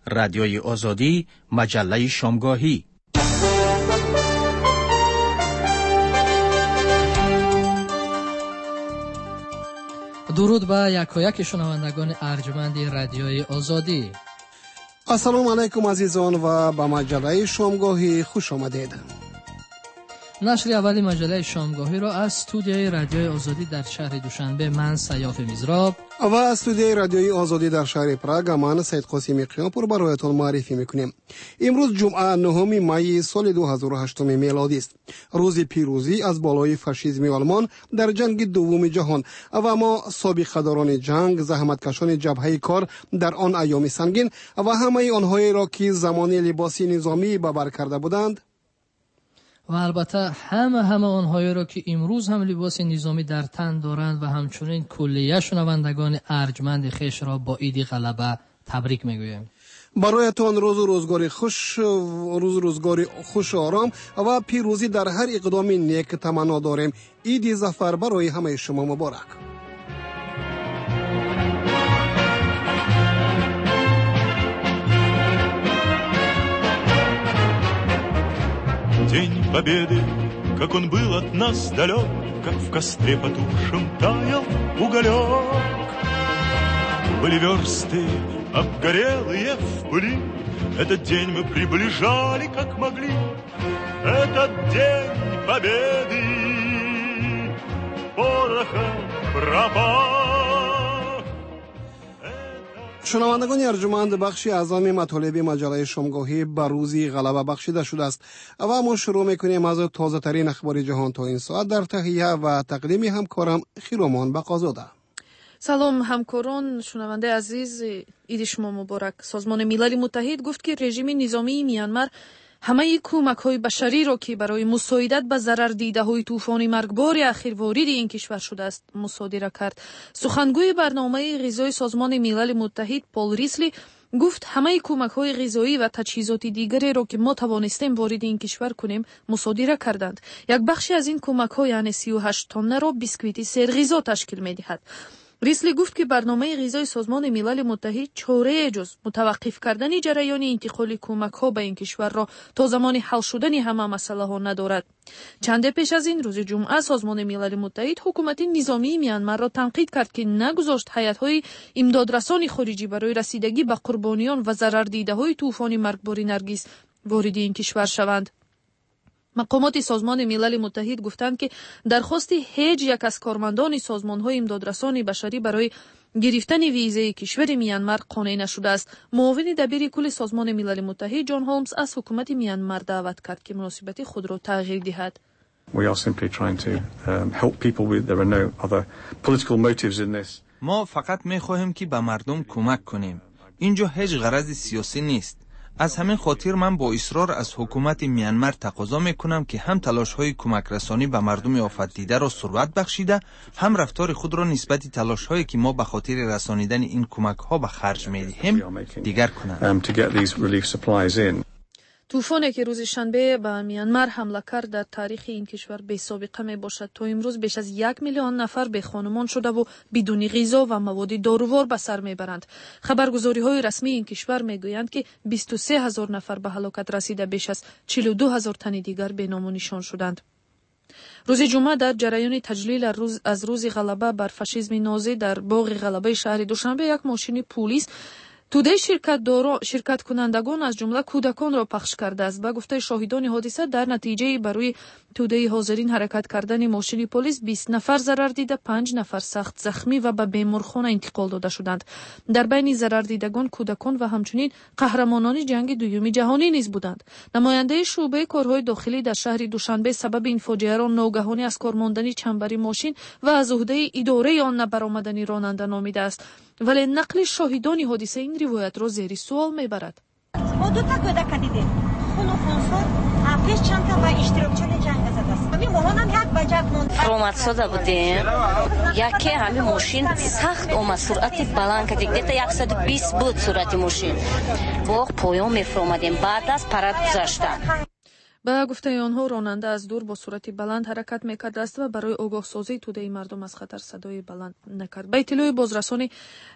رادیوی آزادی، مجله شامگاهی. درود به یکایک شنوندگان ارجمند رادیوی آزادی. السلام علیکم عزیزان و به مجله شامگاهی خوش آمدید. نشر اولی مجله شامگاهی را از استودیوی رادیوی آزادی در شهر دوشنبه من سیاف میزراب و از استودیوی رادیوی آزادی در شهر پراگ من سید قاسمی قیامپور برایتان معرفی میکنیم. امروز جمعه 9 می سال 2008 میلادی است. روز پیروزی از بالای فاشیسم آلمان در جنگ دوم جهان و ما سابقه داران جنگ، زحمتکشان جبهه کار در آن ایام سنگین و همه آنهایی را که زمان لباسی نظامی به بر کرده بودند و البته همه آنهایی را که امروز هم لباس نظامی در تن دارند و همچنین کلیه شنوندگان ارجمند خویش را با عید غلبه تبریک میگویم. برایتان روزگاری خوش و آرام و پیروزی در هر اقدام نیک تمنا داریم. عید ظفر برای همه شما مبارک. День Победы, как он был от нас далек, как в костре потухшем таял уголек. Были версты, обгорелые в пыли, этот день мы приближали, как могли. Этот день Победы порохом пропах. شنوندگان ارجمند، بخشی اعظم مطالب مجله شامگاهی به روزی غلبه بخشیده شده است و ما شروع میکنیم از تازه ترین اخبار جهان تا این ساعت در تهیه و تقدیم همکارم خیرومان بقازاده. سلام همکاران، شنونده عزیز، عید شما مبارک. سازمان ملل متحد گفت که رژیم نظامی میانمار همه کمک‌های بشری را که برای مساعدت به ضرر دیده‌های طوفان مرگبار اخیر وارد این کشور شده است مصادره کرد. سخنگوی برنامه غذایی سازمان ملل متحد پول ریسلی گفت همه کمک‌های غذایی و تجهیزات دیگری را که ما توانستیم وارد این کشور کنیم مصادره کردند. یک بخشی از این کمک‌ها یعنی 38 تن را بیسکویت سرغذا تشکیل می‌دهد. ریسلی گفت که برنامه غذایی سازمان ملل متحد چاره جز متوقف کردن جریان انتقال کمک‌ها به این کشور را تا زمان حل شدن همه مسائل‌ها ندارد. چند پیش از این روز جمعه سازمان ملل متحد حکومت نظامی میانمار را تنقید کرد که نگذاشت هیئت‌های امدادرسان خارجی برای رسیدگی به قربانیان و ضرر دیده‌های طوفان مرگبار نرگس وارد این کشور شوند. مقامات سازمان ملل متحد گفتند که درخواست هیچ یک از کارمندان سازمان‌های امدادرسان بشری برای گرفتن ویزای کشور میانمار قانع نشده است. معاون دبیر کل سازمان ملل متحد جان هولمز از حکومت میانمار دعوت کرد که مناسبت خود را تغییر دهد. ما فقط می‌خواهیم که به مردم کمک کنیم. اینجا هیچ غرض سیاسی نیست. از همین خاطر من با اصرار از حکومت میانمار تقاضا میکنم که هم تلاش‌های کمک رسانی به مردم آفت دیده را سرعت بخشیده، هم رفتار خود را نسبت تلاش‌هایی که ما به خاطر رسانیدن این کمک‌ها به خرج می‌دهیم دیگر کنند. طوفانی که روز شنبه به میانمار حمله کرد در تاریخ این کشور بی سابقه می باشد. تا امروز بیش از 1 میلیون نفر بیخانمان شده و بدون غذا و مواد دارووار به سر میبرند. خبرگزاری‌های رسمی این کشور میگویند که 23,000 نفر به هلاکت رسیده، بیش از 42,000 تن دیگر بی نام و نشان شدند. روز جمعه در جریان تجلیل از روز غلبه بر فاشیسم نازی در باغ غلبه شهر دوشنبه یک ماشین پلیس توده شرکت کنندگان از جمله کودکان را پخش کرده است. به گفته شاهدان حادثه در نتیجه برای توده حاضرین حرکت کردن ماشین پلیس 20 نفر ضرر دیده، 5 نفر سخت زخمی و به بیمارخانه انتقال داده شدند. در بین ضرر دیدگان کودکان و همچنین قهرمانان جنگ دوم جهانی نیز بودند. نماینده شعبه کارهای داخلی در شهر دوشنبه سبب این فاجعه را ناگهانی از کار ماندن چنبری ماشین و از عهده اداره آن نبرآمدن راننده نامیده است. ولی نقل شاهدان حادثه این روایت را زیر سوال میبرد. ما دو تا کودک دیدیم. خون و خونسار، پیش چند تا و اشتراکچیان جنگ زده است. همین مامان هم یک بجک موند. رومات ساده بودیم. یکی همین ماشین سخت اومد، سرعت بلند کرد. دیگه 120 بود سرعت ماشین. باغ پایان میفرمادیم بعد از پرد گذاشتن. با گفته آنها راننده از دور با سرعت بلند حرکت میکرده است و برای آگاهسازی توده مردم از خطر صدای بلند نکرد. به اطلاع بازرسانی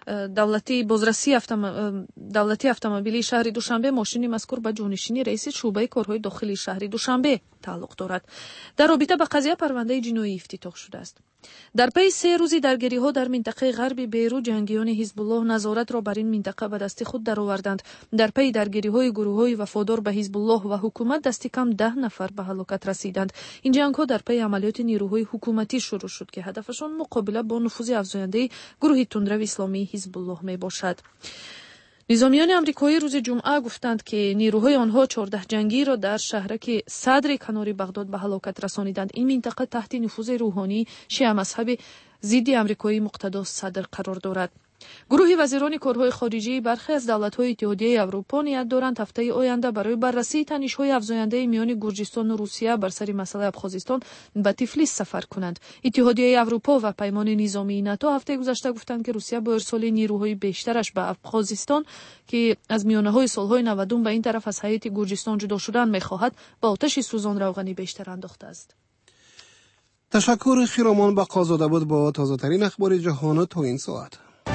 دولتی اتومبیلی شهر دوشنبه، ماشین مذکور به جانشینی رئیس شعبه کارهای داخلی شهر دوشنبه تعلق دارد. در رابطه با قضیه پرونده جنایی افتتاح شده است. در پی 3 روزی درگیری‌ها در منطقه غرب بیروت، جنگیان حزب الله نظارت را بر این منطقه به دست خود درآوردند. در پی درگیری‌های گروه‌های وفادار به حزب الله و حکومت دست کم 10 نفر به هلاکت رسیدند. این جنگ‌ها در پی عملیات نیروهای حکومتی شروع شد که هدفشان مقابله با نفوذ افزاینده گروه تندرو اسلامی حزب الله میباشد. نظامیان آمریکایی روز جمعه گفتند که نیروهای آنها 14 جنگی را در شهرک صدر کنار بغداد به هلاکت رسانیدند. این منطقه تحت نفوذ روحانی شیعه مذهب ضد آمریکایی مقتدا صدر قرار دارد. گروه وزیران کارهای خارجی برخی از دولت‌های اتحادیه اروپا نیت دارند هفته آینده برای بررسی تنش‌های افزاینده میان گرجستان و روسیه بر سر مسئله ابخازستان به تفلیس سفر کنند. اتحادیه اروپا و پیمان نظامی ناتو هفته گذشته گفتند که روسیه با ارسال نیروهای بیشترش به ابخازستان که از میانه‌های سال‌های 90 به این طرف از هیئت گرجستان جدا شدن می‌خواهد، با آتش سوزان روغنی بیشتر انداخته است. تشکر خیرامان بقازاده بود با تازه‌ترین اخبار جهان تا این ساعت.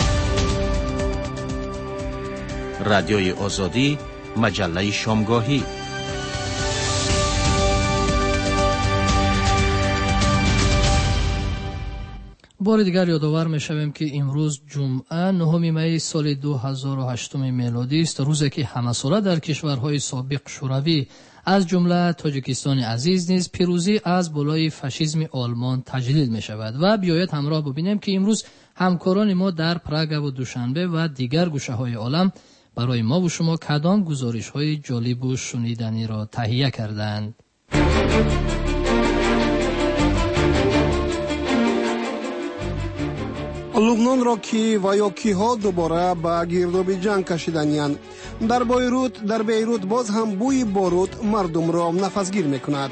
رادیوی آزادی، مجله شامگاهی. بار دیگر یادآور می‌شویم که امروز جمعه 9 می سال 2008 میلادی است، روزی که همه‌ساله در کشورهای سابق شوروی از جمله تاجیکستان عزیز نیز پیروزی از بالای فاشیسم آلمان تجلیل می‌شود. و بیایید همراه ببینیم که امروز همکاران ما در پراگ و دوشنبه و دیگر گوشه‌های عالم برای ما و شما کدام گزارش‌های جالب و شنیدنی را تهیه کردند. لبنان را کی و یا کیها دوباره به گرداب جنگ کشیدند. در بیروت باز هم بوی باروت مردم را نفسگیر میکند.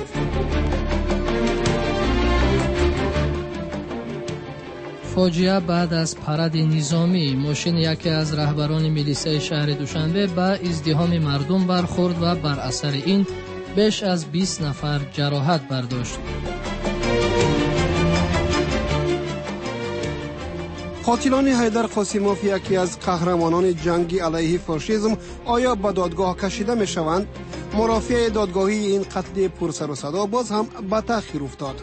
فاجعه بعد از پرد نظامی، ماشین یکی از رهبران میلیسای شهر دوشنبه به ازدحام مردم برخورد و بر اثر این بیش از 20 نفر جراحت برداشت. قاتلان حیدر قاسموف، یکی از قهرمانان جنگی علیه فاشیسم، آیا به دادگاه کشیده می شوند؟ مرافع دادگاهی این قتل پرسر و صدا باز هم به تأخیر افتاد.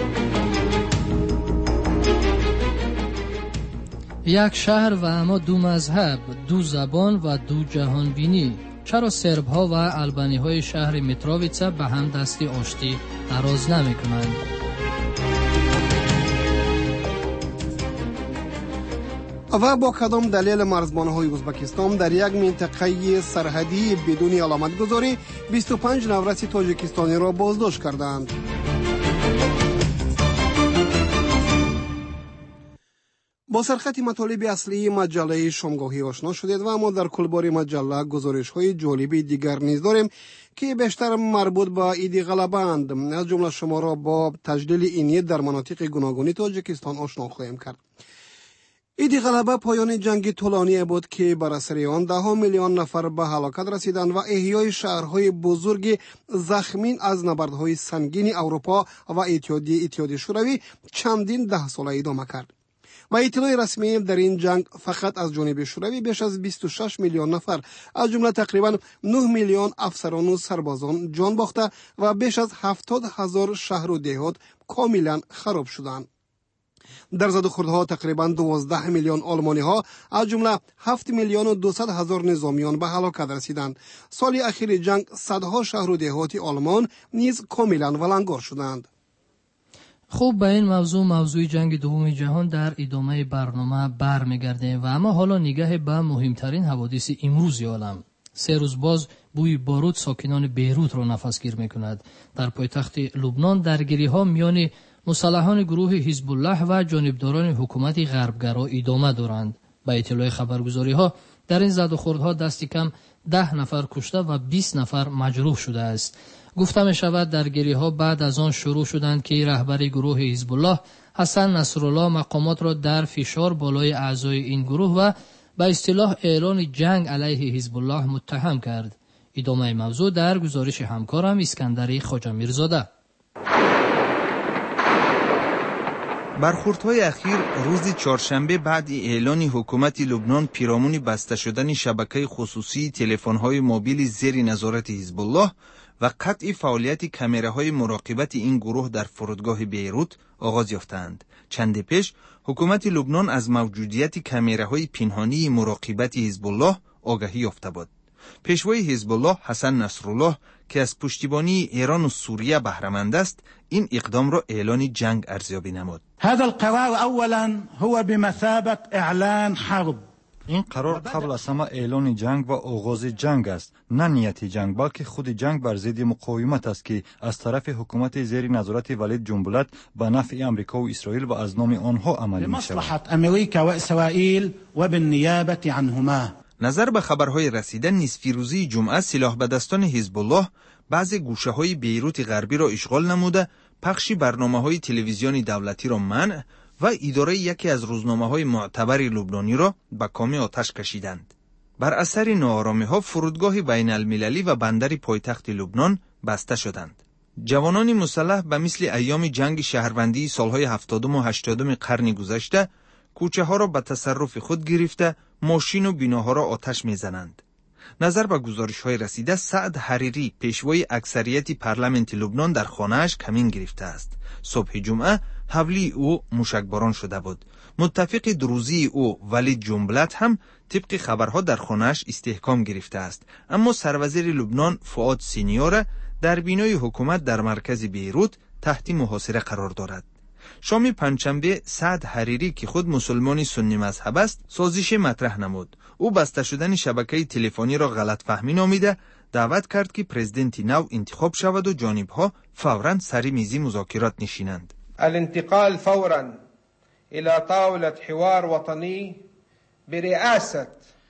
یک شهر و اما دو مذهب، دو زبان و دو جهان بینی. چرا سرب ها و البانی های شهر متروویتسا به هم دستی آشتی دراز نمی کنند؟ و با کدام دلیل مرزبان های ازبکستان در یک منطقه سرحدی بدون علامت گذاری 25 نورس تاجیکستانی را بازداشت کردند؟ با سرخط مطالب اصلی مجله شامگاهی آشنا شدید و ما در کلبار مجله گزارش های جالبی دیگر نیز داریم که بیشتر مربوط به عید غلبه اند. از جمله شما را با تجلیل این عید در مناطق گوناگون تاجیکستان آشنا خواهیم کرد. عید غلبه پایان جنگ طولانی بود که بر اثر آن 10 میلیون نفر به هلاکت رسیدند و احیای شهرهای بزرگ زخمین از نبردهای سنگین اروپا و اتحادیه شوروی چندین 10 ساله ادامه کرد. با اطلاع رسمی در این جنگ فقط از جانب شوروی بیش از 26 میلیون نفر از جمله تقریبا 9 میلیون افسران و سربازان جان باخته و بیش از 70,000 شهر و دهات کاملا خراب شدند. در زد و خوردها تقریبا 12 میلیون آلمانی ها از جمله 7 میلیون و 200 هزار نظامیان به هلاکت رسیدند. سال اخیر جنگ صدها شهر و دهات آلمان نیز کاملا ولنگار شدند. خوب، به این موضوع جنگ دوم جهان در ادامه برنامه برمیگردیم و اما حالا نگاه به مهمترین حوادث امروز عالم. 3 روز باز بوی باروت ساکنان بیروت را نفسگیر میکند. در پایتخت لبنان درگیری ها میان مسلحان گروه حزب الله و جانبداران حکومت غربگرا ادامه دارند. به اطلاع خبرگزاری ها در این زد و خوردها دستی کم 10 نفر کشته و 20 نفر مجروح شده است. گفته می شود درگیری ها بعد از آن شروع شدند که رهبر گروه حزب الله حسن نصرالله مقامات را در فشار بالای اعضای این گروه و به اصطلاح اعلان جنگ علیه حزب الله متهم کرد. ادامه موضوع در گزارش همکارم اسکندر خواجه میرزاده. برخوردهای اخیر روز چهارشنبه بعد اعلان حکومت لبنان پیرامون بسته شدن شبکه خصوصی تلفن‌های موبیل زیر نظارت حزب الله و قطع فعالیت کامراهای مراقبت این گروه در فرودگاه بیروت آغاز یافتند. چند پیش حکومت لبنان از موجودیت کامراهای پنهانی مراقبت حزب الله آگاهی یافته بود. پیشوای حزب الله حسن نصرالله که از پشتیبانی ایران و سوریه بهره مند است، این اقدام را اعلان جنگ ارزیابی نمود. هذا القرار اولا هو بمثابه اعلان حرب. این قرار قبل از همه اعلان جنگ و آغاز جنگ است، نه نیت جنگ، بلکه خود جنگ بر ضد مقاومت است که از طرف حکومت زیر نظارت ولید جنبلت به نفع امریکا و اسرائیل و از نام آنها عمل می شود. لمصلحة امریکا و اسرائیل و بالنیابه عنهما. نظر به خبرهای رسیده نصف روزی جمعه سلاح به دستان حزب الله بعضی گوشه‌های بیروت غربی را اشغال نموده، پخش برنامه‌های تلویزیونی دولتی را منع و اداره یکی از روزنامه‌های معتبر لبنانی را به کام آتش کشیدند. بر اثر ناآرامی‌ها فرودگاه بین المللی و بندر پایتخت لبنان بسته شدند. جوانان مسلح به مثل ایام جنگ شهروندی سالهای 70 و 80 قرن گذشته کوچه‌ها را به تصرف خود گرفته ماشین و بناها را آتش می‌زنند. نظر به گزارش‌های رسیده سعد حریری پیشوای اکثریت پارلمانت لبنان در خانه‌اش کمین گرفته است. صبح جمعه حولی او موشکباران شده بود. متفق دروزی او ولید جنبلت هم طبق خبرها در خانه‌اش استحکام گرفته است، اما سروزیر لبنان فؤاد سینیور در بینای حکومت در مرکز بیروت تحت محاصره قرار دارد. شام پنجشنبه سعد حریری که خود مسلمانی سنی مذهب است سازش مطرح نمود. او بسته شدن شبکه تلفنی را غلط فهمی نامیده دعوت کرد که پرزیدنت نو انتخاب شود و جانبها فوراً سر میز مذاکرات نشینند. الانتقال فوراً الى طاولة حوار وطنی برئاسة.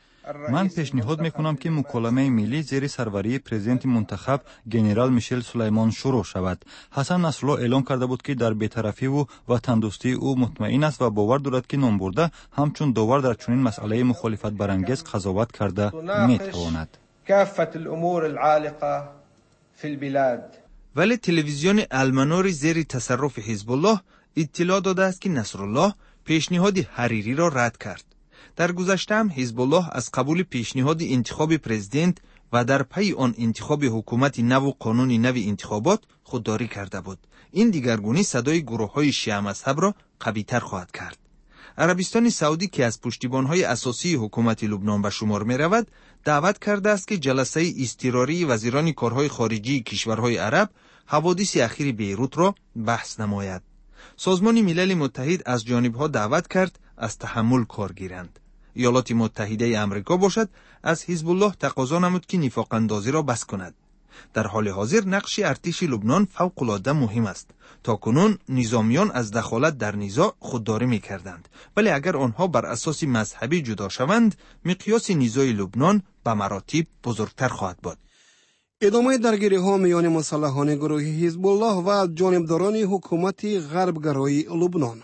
من پیشنهاد میکنم که مکالمه ملی زیر سروری پرزیدنت منتخب گنرال میشل سلیمان شروع شود. حسن نصرالله اعلام کرده بود که در بی‌طرفی و وطن دوستی او مطمئن است و باور دارد که نام برده همچون داور در چنین مسئله مخالفت برانگیز قضاوت کرده میتواند. کافة الامور العالقه فی البلاد. ولی تلویزیون المنار زیر تصرف حزب الله اطلاع داده است که نصرالله پیشنهاد حریری را رد کرد. در گذشته هم حزب الله از قبول پیشنهاد انتخاب پرزیدنت و در پی آن انتخاب حکومت نو و قانون نو انتخابات خودداری کرده بود. این دیگرگونی صدای گروه‌های شیعه مذهب را قوی‌تر خواهد کرد. عربستان سعودی که از پشتیبان‌های اساسی حکومت لبنان به شمار می‌رود، دعوت کرده است که جلسه اضطراری وزیران کارهای خارجی کشورهای عرب حوادث اخیر بیروت را بحث نماید. سازمان ملل متحد از جانبها دعوت کرد از تحمل کار گیرند. ایالات متحده آمریکا باشد از حزب الله تقاضا نمود که نفاق اندازی را بس کند. در حال حاضر نقش ارتش لبنان فوق‌العاده مهم است. تاکنون نظامیان از دخالت در نزاع خودداری می‌کردند، ولی اگر آنها بر اساس مذهبی جدا شوند، مقیاس نزاع لبنان به مراتب بزرگتر خواهد بود. ادامه درگیری‌ها میان مسلحان گروه حزب الله و جانبداران حکومت غربگرای لبنان.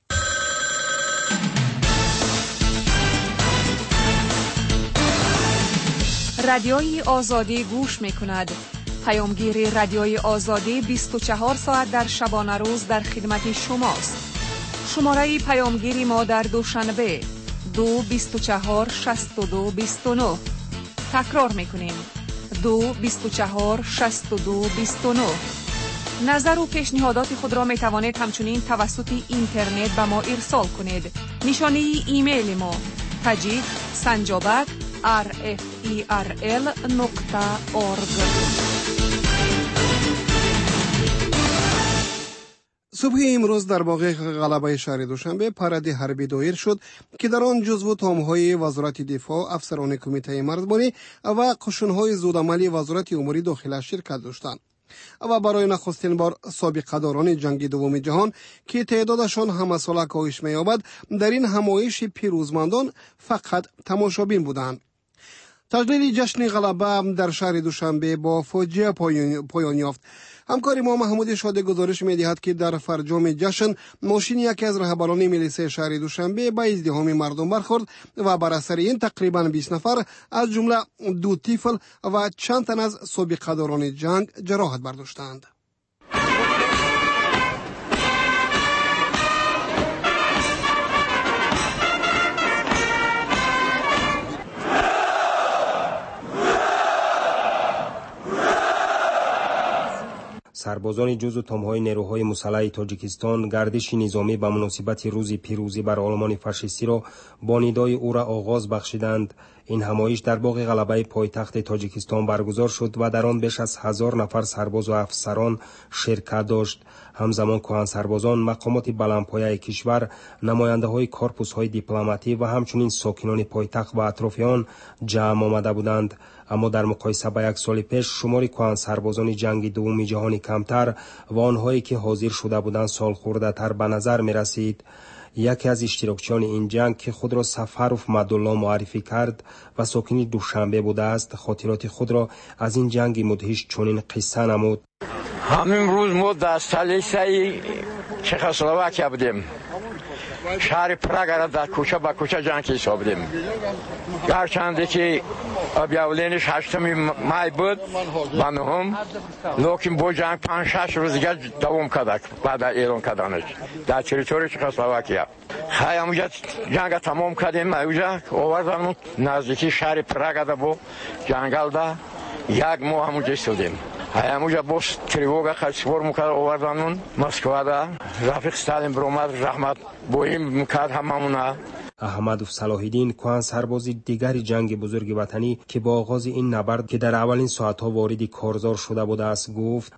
رادیوی آزادی گوش می‌کند. پیامگیر رادیوی آزادی 24 ساعت در شبانه روز در خدمت شماست. شماره پیامگیری ما در دوشنبه 224 62 29. تکرار می‌کنیم 224 62 29. نظر و پیشنهادات خود را می‌توانید همچنین توسط اینترنت به ما ارسال کنید. نشانه ایمیل ما tajik@rferl.org. صبح امروز در باغ غلبه شهر دوشنبه پرد حربی دایر شد که در آن جزو تامهای وزارت دفاع، افسران کمیته مرزبانی و قشونهای زودعملی وزارت امور داخله شرکت داشتند و برای نخستین بار سابقه داران جنگ دوم جهان که تعدادشان همه ساله کاهش می‌یابد در این همایش پیروزمندان فقط تماشابین بودند. تجلیل جشن غلبه در شهر دوشنبه با فاجعه پایان یافت. همکار ما محمود شاده گزارش می‌دهد که در فرجام جشن ماشین یکی از رهبران میلیسه شهر دوشنبه به ازدحام مردم برخورد و بر اثر این تقریبا 20 نفر از جمله 2 طفل و چند تن از سابقه‌داران جنگ جراحت برداشتند. سربازان جزو تام‌های نیروهای مسلح تاجیکستان گردش نظامی به مناسبت روز پیروزی بر آلمان فاشیستی را با ندای او را آغاز بخشیدند. این همایش در باغ غلبه پایتخت تاجیکستان برگزار شد و در آن بیش از 1000 نفر سرباز و افسران شرکت داشت. همزمان کهن سربازان، مقامات بلندپایه کشور، نماینده‌های کورپوس‌های دیپلماتی و همچنین ساکنان پایتخت و اطراف آن جمع آمده بودند. اما در مقایسه با 1 سال پیش شمار کهن سربازان جنگ دوم جهانی کمتر و آنهایی که حاضر شده بودند سال خورده تر به نظر می رسید. یکی از اشتراکچیان این جنگ که خود را سفروف مدالله معرفی کرد و ساکن دوشنبه بوده است، خاطرات خود را از این جنگ مدهش چنین قصه نمود. همین روز ما در استولیسه چکسلواکیه بودیم. شهر پراگ را در کوچه با کوچه جنگ حساب بودیم. گرچند که ابیاولینش 8 مای بود و 9، لیکن با جنگ 5-6 روز دیگر دوام کرد بعد اعلان کردنش در تریتوری چکسلواکیه. همونجا جنگ تمام کردیم. اونجا آوردن نزدیکی شهر پراگ را با جنگل دا 1 ماه همونجا استودیم. همونجا باز تریوگا خیلی میکرد آوردن مسکو دا رفیق ستالین برآمد رحمت بویم میکرد هممونا. احمدوف صلاح‌الدین کهن سرباز دیگر جنگ بزرگ وطنی که با آغاز این نبرد که در اولین ساعت‌ها وارد کارزار شده بوده است گفت: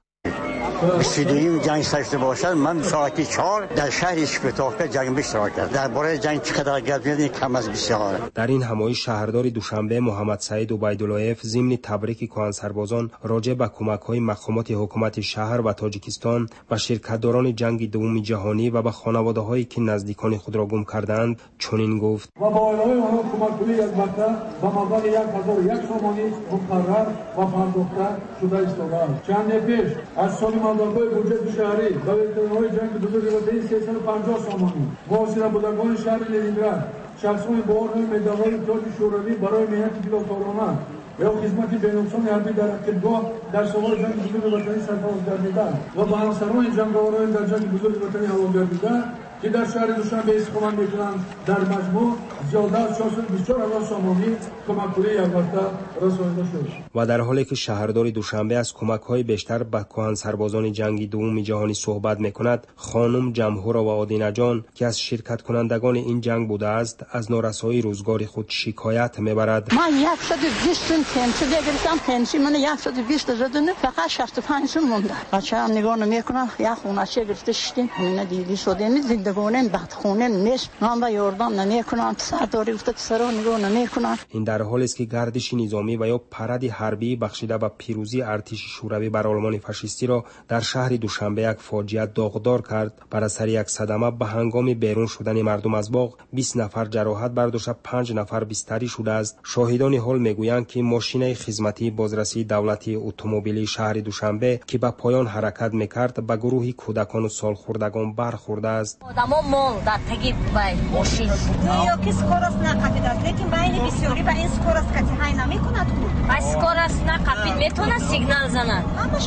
22 جنگ سرشته باشد من ساعت 4 در شهر اشکتاکه جنگ اشتراک کردم. درباره جنگ چقدر گفتید کم از بسیار. در این همایش شهردار دوشنبه محمد سعید عبیداللهیف ضمن تبریک کهن سربازان راجع به کمک‌های مقامات حکومت شهر و تاجیکستان و شرکت‌داران جنگ دوم جهانی و به خانواده‌هایی که نزدیکان خود را گم کردند چنین گفت: و با اعلای آنها کمک‌های البته به مبلغ 1001 سومانی مقرر و پرداخته شده است. چند پیش از سال مبلغ‌های بودجه شهری و ویتران‌های جنگ بزرگ وطنی 350 سومانی محاصره بودگان شهر لنینگراد شخصان با عنوان مدال‌های تاج شوروی برای محنت فداکارانه یا خدمت بی‌نقصان حربی در عقیدگاه در سوار جنگ بزرگ وطنی سرفراز گردیدند و به همسران جنگاوران در جنگ بزرگ وطنی هوا گردیدند که در شهر دوشنبه استقامت می‌کنند. در مجموع زیاده از 424,000 سومانی کمک‌پولی البته رسانیده شد. و در حالی که شهردار دوشنبه از کمک‌های بیشتر به کهن سربازان جنگ دوم جهانی صحبت می‌کند، خانم جمهورا و آدینه جان که از شرکت کنندگان این جنگ بوده است از نارسایی روزگار خود شکایت می‌برد. من 120 پنسیون گرفتم، پنسیون من 120 زدن فقط 65 مونده. بچه‌ها نگاه نمی‌کنن، یا خونه‌چه گرفته شدیم، همین دیگه شده زندگانه بدخونه نیست. من با یاردم نمی‌کنم، سرداری گفته سرا نگاه نمی‌کنن. این در حالی است که گردش نظامی و یا پرد حربی بخشیده به پیروزی ارتش شوروی بر آلمان فاشیستی را در شهر دوشنبه یک فاجعه داغدار کرد. بر اثر یک صدمه به هنگام بیرون شدن مردم از باغ 20 نفر جراحت برداشته 5 نفر بستری شده است. شاهدان حال میگویند که ماشین خدمتی بازرسی دولتی اتومبیلی شهر دوشنبه که به پایان حرکت میکرد به گروهی کودکان و سالخوردگان برخورده است. آدما مول در تگی بای ماشین یا کی سکورس نقفید است لیکن بین بسیاری با این سکورس کتی های نمیکند خود با سکورس نقفید میتونه سیگنال زنند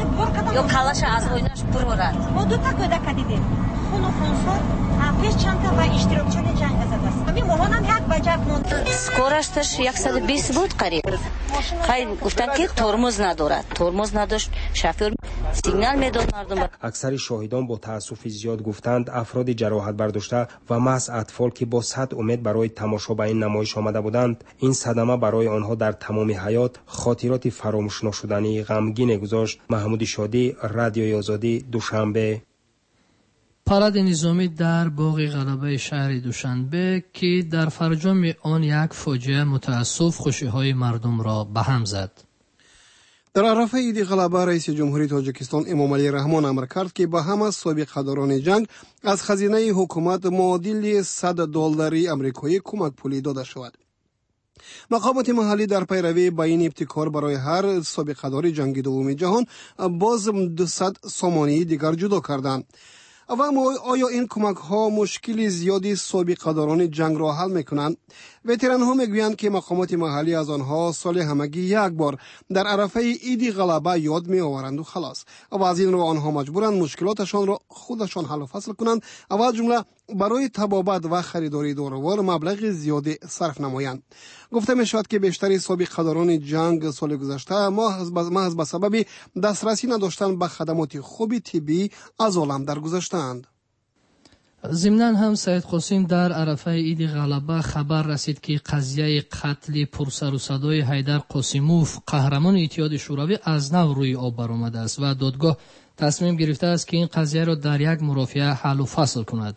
یا کلاش از اویناش برورد. ما دو تا کودک دیدیم خونو خونسور پیش چند تا و اشتراکچی جنگ زده است. همین مامان هم یک بجک موند. سکورش 120 بود قریب. خیلی گفتن که ترمز ندارد. ترمز نداشت. شفیع سیگنال میداد مردم. اکثر شاهدان با تأسف زیاد گفتند افراد جراحت برداشته و محض اطفال که با صد امید برای تماشا به این نمایش آمده بودند، این صدمه برای آنها در تمام حیات خاطرات فراموش نشدنی غمگین گذاشت. محمود شادی، رادیوی آزادی، دوشنبه. پاراد نظامی در باغ غلبه شهر دوشنبه که در فرجام آن یک فاجعه متاسف خوشی‌های مردم را به هم زد. در عرفه عید غلبه رئیس جمهوری تاجیکستان امام علی رحمان امر کرد که به همه سابقه‌داران جنگ از خزینه حکومت معادل $100 آمریکایی کمک پولی داده شود. مقامات محلی در پیروی به این ابتکار برای هر سابقه‌دار جنگ دوم جهان باز 200 سامانه دیگر جدا کردند. و اما آیا این کمک ها مشکل زیادی سابقه‌داران جنگ را حل میکنند؟ وتران ها میگویند که مقامات محلی از آنها سال همگی یک بار در عرفه عید غلبه یاد می آورند و خلاص. و از این رو آنها مجبورند مشکلاتشان را خودشان حل و فصل کنند و از جمله برای طبابت و خریداری داروار مبلغ زیادی صرف نمایند. گفته می شود که بیشتر سابقه‌داران جنگ سال گذشته محض به سبب دسترسی نداشتن به خدمات خوب طبی از عالم درگذشتند. ضمناً هم سید قاسم در عرفه عید غلبه خبر رسید که قضیه قتل پرسر و صدای حیدر قاسموف قهرمان اتحاد شوروی از نو روی آب برآمده است و دادگاه تصمیم گرفته است که این قضیه را در یک مرافعه حل و فصل کند.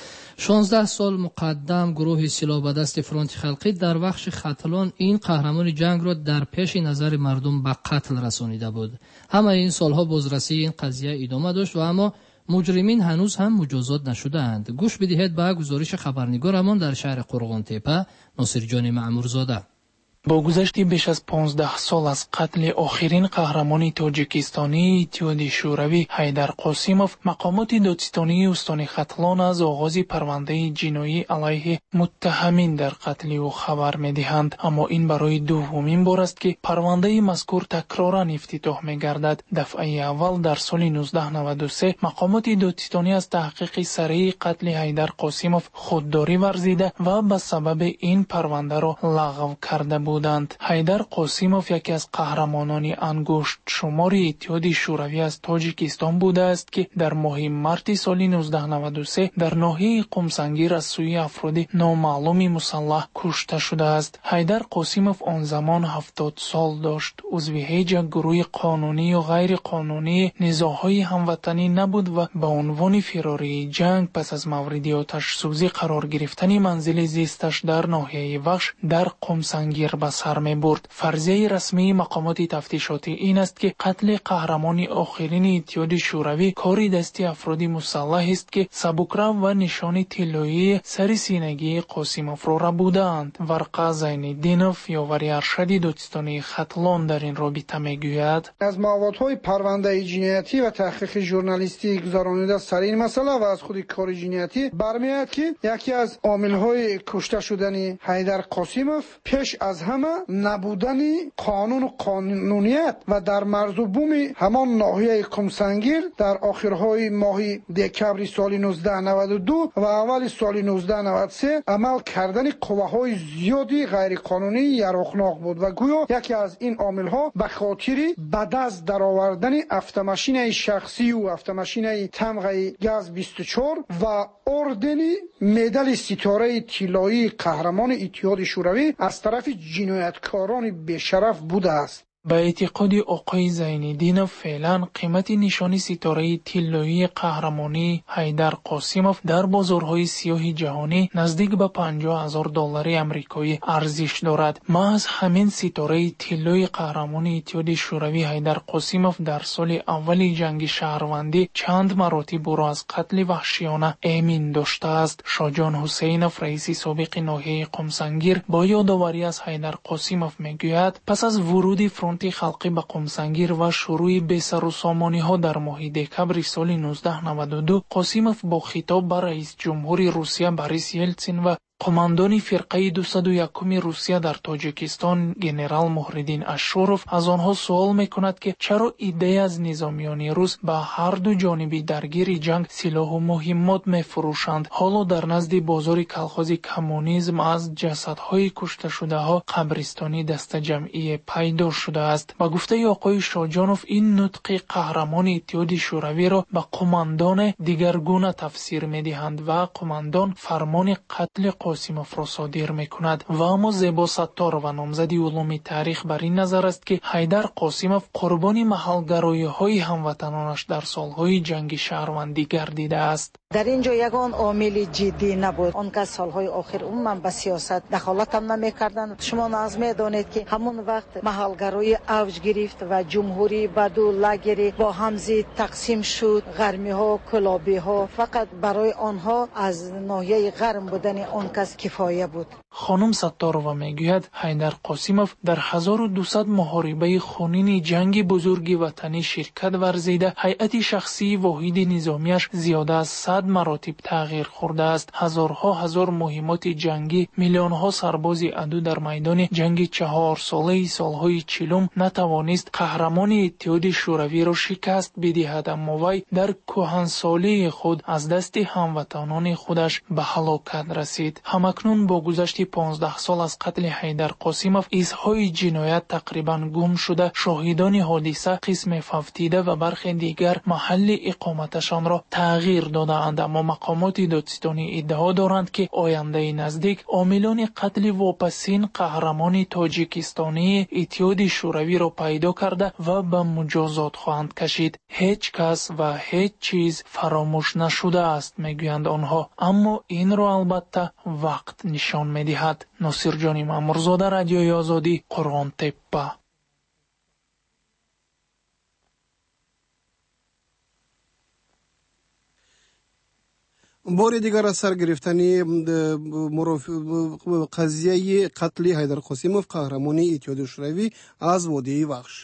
16 سال مقدم گروه سلاح به دست فرانت خلقی در بخش ختلان این قهرمان جنگ را در پیش نظر مردم به قتل رسانیده بود. همه این سالها بازرسی این قضیه ادامه داشت و اما مجرمین هنوز هم مجازات نشده‌اند. گوش بدهید به گزارش خبرنگارمان در شهر قرغان تپه ناصرجان معمورزاده. با گذشت بیش از 15 سال از قتل آخرین قهرمان تاجیکستانی اتحاد شوروی حیدر قاسموف، مقامات دادستانی استان ختلان از آغاز پرونده جنایی علیه متهمین در قتل او خبر می‌دهند. اما این برای دومین بار است که پرونده مذکور تکرارا افتتاح می‌گردد. دفعه اول در سال 1993 مقامات دادستانی از تحقیق سریع قتل حیدر قاسموف خودداری ورزیده و به سبب این پرونده را لغو کرده بودند. حیدر قاسموف یکی از قهرمانان انگشت شمار اتحاد شوروی از تاجیکستان بوده است که در ماه مارت سال 1993 در ناحیه قمسنگیر از سوی افراد نامعلوم مسلح کشته شده است. حیدر قاسموف آن زمان 70 سال داشت. عضو هیچ گروه قانونی و غیر قانونی نزاع‌های هموطنی نبود و به عنوان فراری جنگ پس از مورد آتش سوزی قرار گرفتن منزل زیستش در ناحیه وخش در قمسنگیر به سر می‌برد. فرضیه رسمی مقامات تفتیشاتی این است که قتل قهرمان آخرین اتحاد شوروی کاری دستی افراد مسلح است که سبکرو و نشان طلایی سر سینگی قاسموف را بودند. ورقه زین‌الدینوف یاوری ارشد دادستانی ختلان در این رابطه میگوید: از موادهای پرونده جنایتی و تحقیق ژورنالیستی گذرانیده سر این مسئله و از خود کار جنایتی برمی‌آید که یکی از عامل‌های کشته شدن حیدر قاسموف پیش از همه نبودن قانون و قانونیت و در مرزبوم همان ناحیه قمسنگیر در آخرهای ماه دکبر سال 1992 و اول سال 1993 عمل کردن قوه‌های زیادی غیر قانونی یراقناق بود و گویا یکی از این عامل‌ها به خاطر به دست درآوردن автомашین شخصی و автомашین تمغه گاز 24 و اردن مدال ستاره طلایی قهرمان اتحاد شوروی از طرف جنایتکاران بی‌شرف بوده است. به اعتقاد آقای زین‌الدینوف فعلا قیمت نشان ستاره طلایی قهرمانی حیدر قاسموف در بازارهای سیاه جهانی نزدیک به $50,000 آمریکایی ارزش دارد. محض همین ستاره طلایی قهرمان اتحاد شوروی حیدر قاسموف در سال اول جنگ شهروندی چند مراتب او را از قتل وحشیانه امین داشته است. شاجان حسینوف رئیس سابق ناحیه قمسنگیر با یادآوری از حیدر قاسموف میگوید پس از ورود فرانت خلقی به قمسنگیر و شروع به سر و سامانی ها در ماه دکبر سال 1992 قاسموف با خطاب به رئیس جمهور روسیه بوریس یلتسین و قماندان فرقه 201 روسیه در تاجیکستان گنرال محردین اشورف از آنها سوال میکند که چرا ایده از نظامیان روس به هر دو جانب درگیر جنگ سلاح و مهمات میفروشند. حالا در نزد بازار کلخاز کمونیسم از جسدهای کشته شده ها قبرستانی دست جمعی پیدا شده است. با گفته آقای شاجانوف این نطق قهرمان اتحاد شوروی را به قماندان دیگرگونه تفسیر میدهند و قماندان فرمان قتل قاسموف را صادر میکند. و اما زیبا ستار و نامزد علوم تاریخ بر این نظر است که حیدر قاسموف قربانی محلگرایی های هموطنانش در سالهای جنگ شهروندی گردیده است. در اینجا یگان عامل جدی نبود. آن که سالهای آخر عموما به سیاست دخالت هم نمیکردند. شما ناز میدانید که همون وقت محلگرایی اوج گرفت و جمهوری به دو لگری با همزی تقسیم شد. غرمی ها، کلابی ها فقط برای آنها از ناحیه غرم بودن آن کس کفایه بود. خانم ستارова میگوید حیدر قاسیموف در 1200 محاربه خونین جنگ بزرگ وطنی شرکت ورزیده، هیئت شخصی واحد نظامیش زیاده از 100 مراتب تغییر خورده است. هزار مهمات جنگی، میلیون ها سرباز عدو در میدان جنگ 4 ساله سالهای 40 نتوانست قهرمان اتحاد شوروی را شکست بدهد، اما وی در کهنسالی خود از دست هموطنان خودش به هلاکت رسید. همکنون با گذشت 15 سال از قتل حیدر قاسیموف izهای جنایت تقریبا گم شده، شاهدان حادثه قسم فوتیده و برخی دیگر محل اقامتشان را تغییر دادند، اما مقامات دادستانی ادعا دارند که آینده نزدیک عاملان قتل واپسین قهرمان تاجیکستانی اتحاد شوروی را پیدا کرده و به مجازات خواهند کشید. هیچ کس و هیچ چیز فراموش نشده است میگویند آنها، اما این را البته وقت نشان می‌دهد. ناصرجان مامورزاده، رادیوی آزادی، قرغان تپه. بار دیگر از سر گرفتن قضیه قتل حیدر قاسیموف قهرمان اتحاد شوروی از وادی وخش.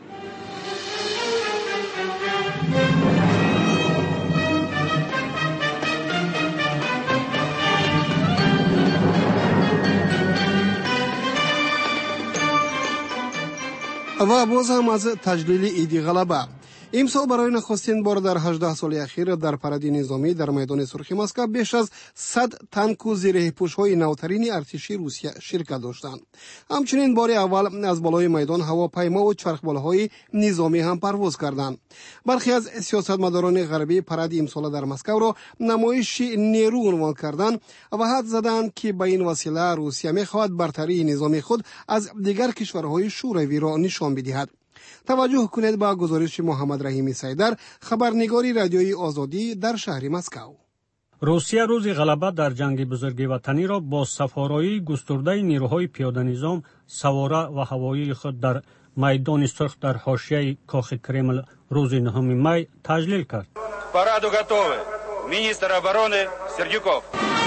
و باز هم از تجلیل عید غلبه. امسال برای نخستین بار در 18 سال اخیر در پرد نظامی در میدان سرخ مسکو بیش از 100 تانک و زیره‌پوش‌های نوترین ارتشی روسیه شرکت داشتند. همچنین بار اول از بالای میدان هواپیما و چرخبال‌های نظامی هم پرواز کردند. برخی از سیاستمداران غربی پرد امسال در مسکو را نمایش نیرو عنوان کردند و حد زدند که به این وسیله روسیه می‌خواهد برتری نظامی خود از دیگر کشورهای شوروی را نشان بدهد. توجه کنید به گزارش محمد رحیمی سیدر، خبرنگاری رادیوی آزادی در شهر مسکو. روسیه روز غلبه در جنگ بزرگ وطنی را با سفارایی گسترده نیروهای پیاده نظام، سواره و هوایی خود در میدان سرخ در حاشیه کاخ کرمل روز 9 می تجلیل کرد. Параду готовы. Министр обороны Сердюков.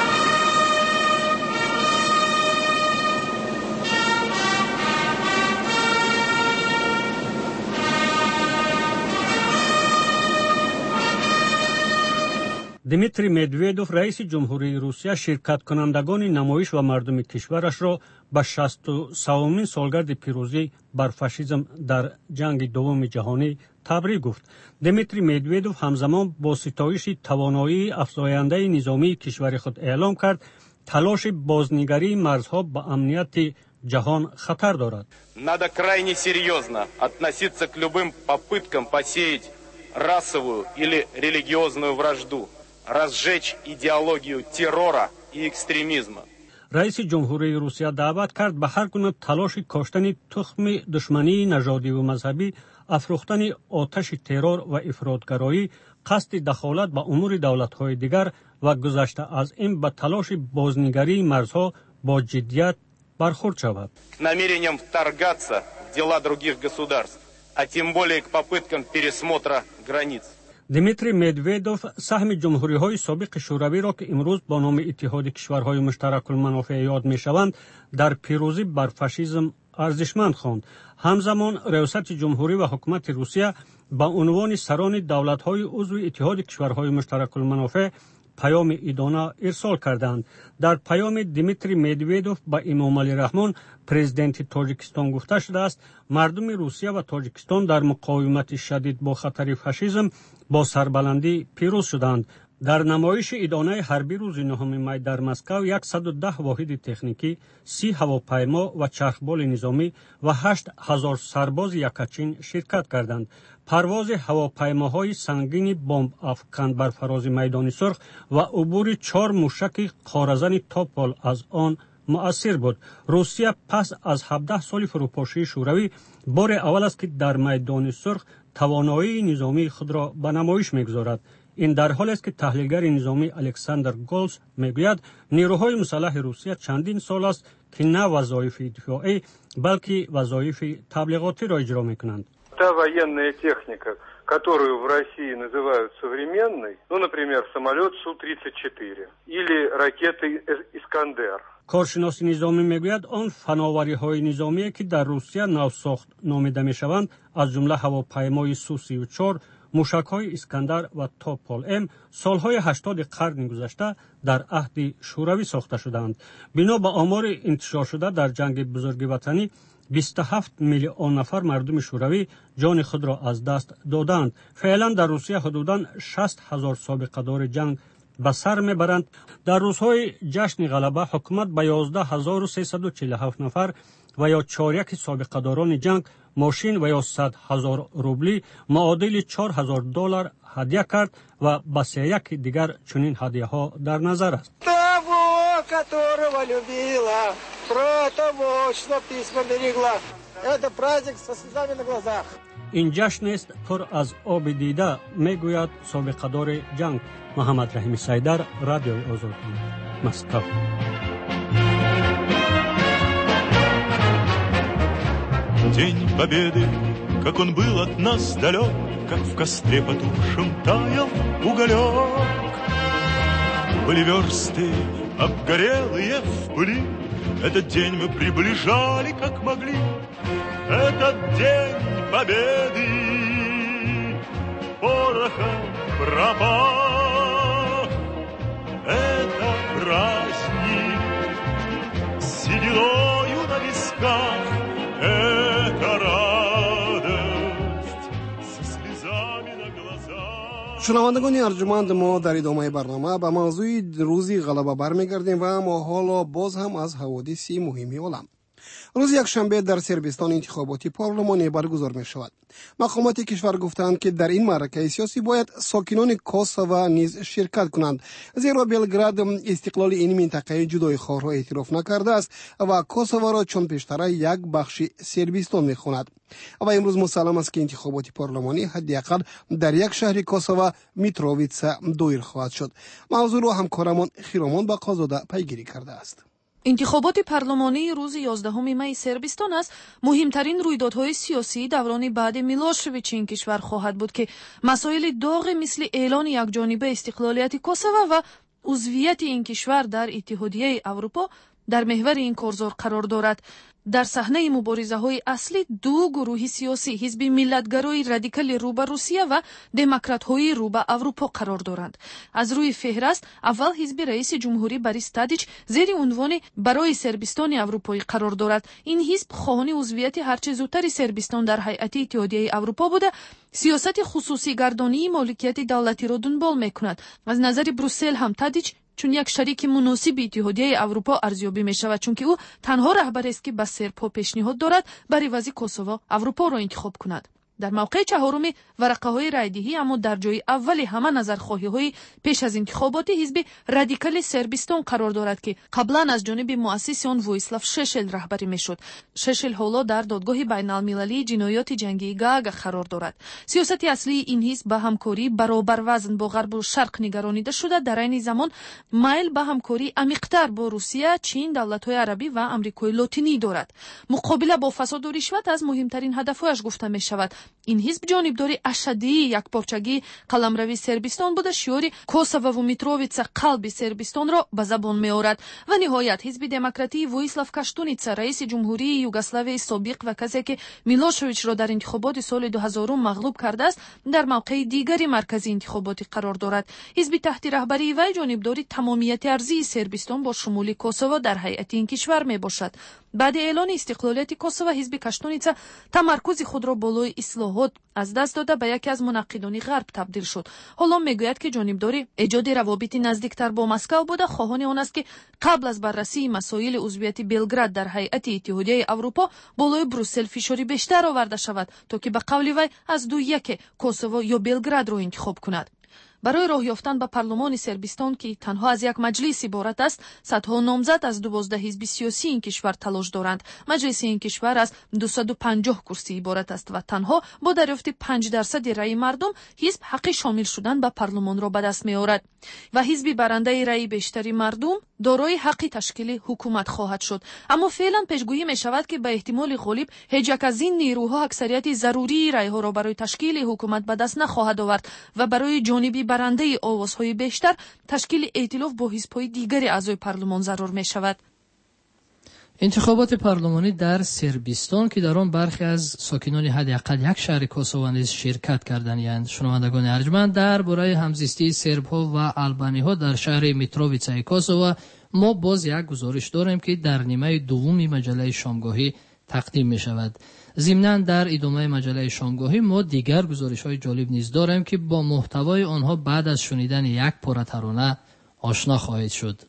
دمیتری مدویدوف رئیس جمهوری روسیه شرکت کنندگان نمایش و مردم کشورش را به 63مین سالگرد پیروزی بر فاشیسم در جنگ دوم جهانی تبریک گفت. دمیتری مدویدوف همزمان با ستایش توانایی افزاینده نظامی کشور خود اعلام کرد تلاش بازنگری مرزها به امنیت جهان خطر دارد. Надо крайне серьезно относиться к любым попыткам посеять расовую или религиозную вражду, разжечь идеологию террора и экстремизма. رئیس جمهوری روسیه دعوت کرد به هر گونه تلاش کاشتن تخم دشمنی نژادی و مذهبی، افروختن آتش ترور و افراطگرایی، قصد دخالت به امور دولت‌های دیگر و گذشته از این به تلاش بازنگری مرزها با جدیت برخورد شود. К намерениям вторгаться в дела других государств, а тем более к попыткам пересмотра границ. دمیتری مدویدوف سهم جمهوری‌های سابق شوروی را که امروز با نام اتحاد کشورهای مشترک المنافع یاد می‌شوند در پیروزی بر فاشیسم ارزشمند خواند. همزمان ریاست جمهوری و حکومت روسیه با عنوان سران دولت‌های عضو اتحاد کشورهای مشترک المنافع پیام عیدانه ارسال کردند. در پیام دمیتری مدویدوف با امام علی رحمان پرزیدنت تاجیکستان گفته شده است مردم روسیه و تاجیکستان در مقاومت شدید با خطر فاشیسم با سربلندی پیروز شدند. در نمایش عیدانه حربی روز 9 می در مسکو 110 واحد تکنیکی، 30 هواپیما و چرخبال نظامی و 8000 سرباز یکاچین شرکت کردند. پرواز هواپیماهای سنگین بمب افکن بر فراز میدان سرخ و عبور 4 موشک قاره‌زن توپال از آن مؤثر بود. روسیه پس از 17 سال فروپاشی شوروی بار اول است که در میدان سرخ توانایی نظامی خود را به نمایش می‌گذارد. این در حالی است که تحلیلگر نظامی الکساندر گولز میگوید نیروهای مسلح روسیه چندین سال است که نه وظایف دفاعی بلکه وظایف تبلیغاتی را اجرا میکنند. Та военная техника, которую в России называют современной, ну, например, самолет Су-34 или ракеты «Искандер», کارشناس نظامی میگوید آن فناوری‌های نظامی که در روسیه نوساخت نامیده میشوند از جمله هواپیمای سو-34، موشک‌های اسکندر و توپال ام سالهای 80 قرن گذشته در عهد شوروی ساخته شدند. بنا به آمار انتشار شده در جنگ بزرگ وطنی 27 میلیون نفر مردم شوروی جان خود را از دست دادند. فعلا در روسیه حدوداً 60,000 سابقه دار جنگ به سر میبرند. در روزهای جشن غلبه حکومت به 11,347 نفر و یا 4 سابقه داران جنگ ماشین و یا 100,000 روبلی معادل $4,000 هدیه کرد و به 3 دیگر چنین هدیه ها در نظر است. این جشن است پر از آب دیده، میگوید سابقه دار جنگ. محمد رحیم سیدر، رادیو آزادی، مسکو. День Победы, как он был от нас далек, как в костре потухшем таял уголек. Были версты обгорелые в пыли, этот день мы приближали как могли. Этот день Победы порохом пропах. Это праздник с сединою на висках. شنوندگان ارجمند، ما در ادامه برنامه به موضوع روزی غلبه برمیگردیم و ما حالا باز هم از حوادث مهمی عالم. روز یکشنبه در صربستان انتخاباتی پارلمانی برگزار می شود. مقامات کشور گفتند که در این معرکه سیاسی باید ساکنان کوسوو نیز شرکت کنند، زیرا بلگراد استقلال این منطقه جدای خواه را اعتراف نکرده است و کوسوو را چون پیشتر یک بخش صربستان می خواند. و امروز مسلم است که انتخابات پارلمانی حداقل در یک شهر کوسوو میتروویتسا دایر خواهد شد. موضوع را همکارمان خیرامان باقازاده پیگیری کرده است. انتخابات پارلمانی روز 11 می صربستان است مهمترین رویدادهای سیاسی دوران بعد میلوشویچ این کشور خواهد بود که مسائل داغ مثل اعلان یکجانبه استقلالیت کوسوو و عضویت این کشور در اتحادیه اروپا در محور این کارزار قرار دارد. در صحنه مبارزه‌های اصلی دو گروه سیاسی، حزب ملتگرای رادیکال رو به روسیه و دموکرات‌های رو به اروپا قرار دارند. از روی فهرست اول حزب رئیس جمهوری بوریس تادیچ زیر عنوان برای صربستان اروپایی قرار دارد. این حزب خواهان عضویت هرچه زودتر صربستان در هیئت اتحادیه اروپا بوده، سیاست خصوصی گردانی مالکیت دولتی را دنبال می‌کند. از نظر بروسل هم تادیچ چون یک شریک مناسب اتحادیه اروپا ارزیابی می شود، چون که او تنها رهبر است که به سرپا پیشنهاد دارد برای وضع کوسوو اروپا را انتخاب کند. در موقع چهارم ورقه های رایدهی اما در جای اول همه نظرخواهی های پیش از انتخابات حزب رادیکال صربستان قرار دارد که قبلا از جانب مؤسس آن وویسلاو ششل رهبری میشد. ششل حالا در دادگاه بین المللی جنایات جنگی گاگ قرار دارد. سیاست اصلی این حزب به همکاری برابر وزن با غرب و شرق نگرانیده شده، در این زمان مایل به همکاری عمیق‌تر با روسیه، چین، دولت‌های عربی و آمریکای لاتینی دارد. مقابله با فساد و رشوت از مهمترین هدف‌هایش گفته می شود. این حزب جانبداری اشدی یکپارچگی قلمروی صربستان بوده، شعار کوسوو و میتروویتسا قلب صربستان را به زبان میآورد. و نهایت حزب دموکراتی وویسلاو کاشتونیتسا رئیس جمهوری یوگسلاوی سابق و کسی که میلوشویچ را در انتخابات سال 2000 مغلوب کرده است، در موقع دیگری مرکزی انتخاباتی قرار دارد. حزب تحت رهبری وی جانبداری تمامیت ارضی صربستان با شمول کوسوو در هیئت این کشور می باشد. بعد اعلان استقلالیت کوسوو حزب کاشتونیتسا تمرکز خود را بالای اصلاحات از دست داده به یکی از منقدان غرب تبدیل شد. حالا میگوید که جانبداری ایجاد روابط نزدیکتر با مسکو بوده، خواهان آن است که قبل از بررسی مسائل عضویت بلگراد در هیئت اتحادیه اروپا بالای بروسل فشاری بیشتر آورده شود تا که به قول وی از دو یک کوسوو یا بلگراد را انتخاب کند. برای راه یافتن به پارلمان صربستان که تنها از یک مجلس عبارت است، صدها نامزد از 12 حزب سیاسی این کشور تلاش دارند. مجلس این کشور از 250 کرسی عبارت است و تنها با دریافت 5% رأی مردم حزب حق شامل شدن به پارلمان را به دست می‌آورد و حزب برنده رأی بیشتری مردم دارای حق تشکیل حکومت خواهد شد. اما فعلا پیشگویی می شود که به احتمال غالب هیچ یک از این نیروها اکثریت ضروری رأی‌ها را برای تشکیل حکومت به دست نخواهد آورد و برای جانب برنده آوازهای بیشتر تشکیل ائتلاف با حزب‌های دیگری اعضای پارلمان ضرور می شود. انتخابات پارلمانی در سربستان که در آن برخی از ساکنان حداقل یک شهر کوسوو نیز شرکت کردند. شنوندگان ارجمند، درباره همزیستی سرب‌ها و آلبانی‌ها در شهر میتروویڅای کوسوو ما باز یک گزارش داریم که در نیمه دوم مجله شامگاهی تقدیم می شود. ضمناً در ادامه مجله شامگاهی ما دیگر گزارش‌های جالب نیز داریم که با محتوای آنها بعد از شنیدن یک پاره ترانه آشنا خواهید شد.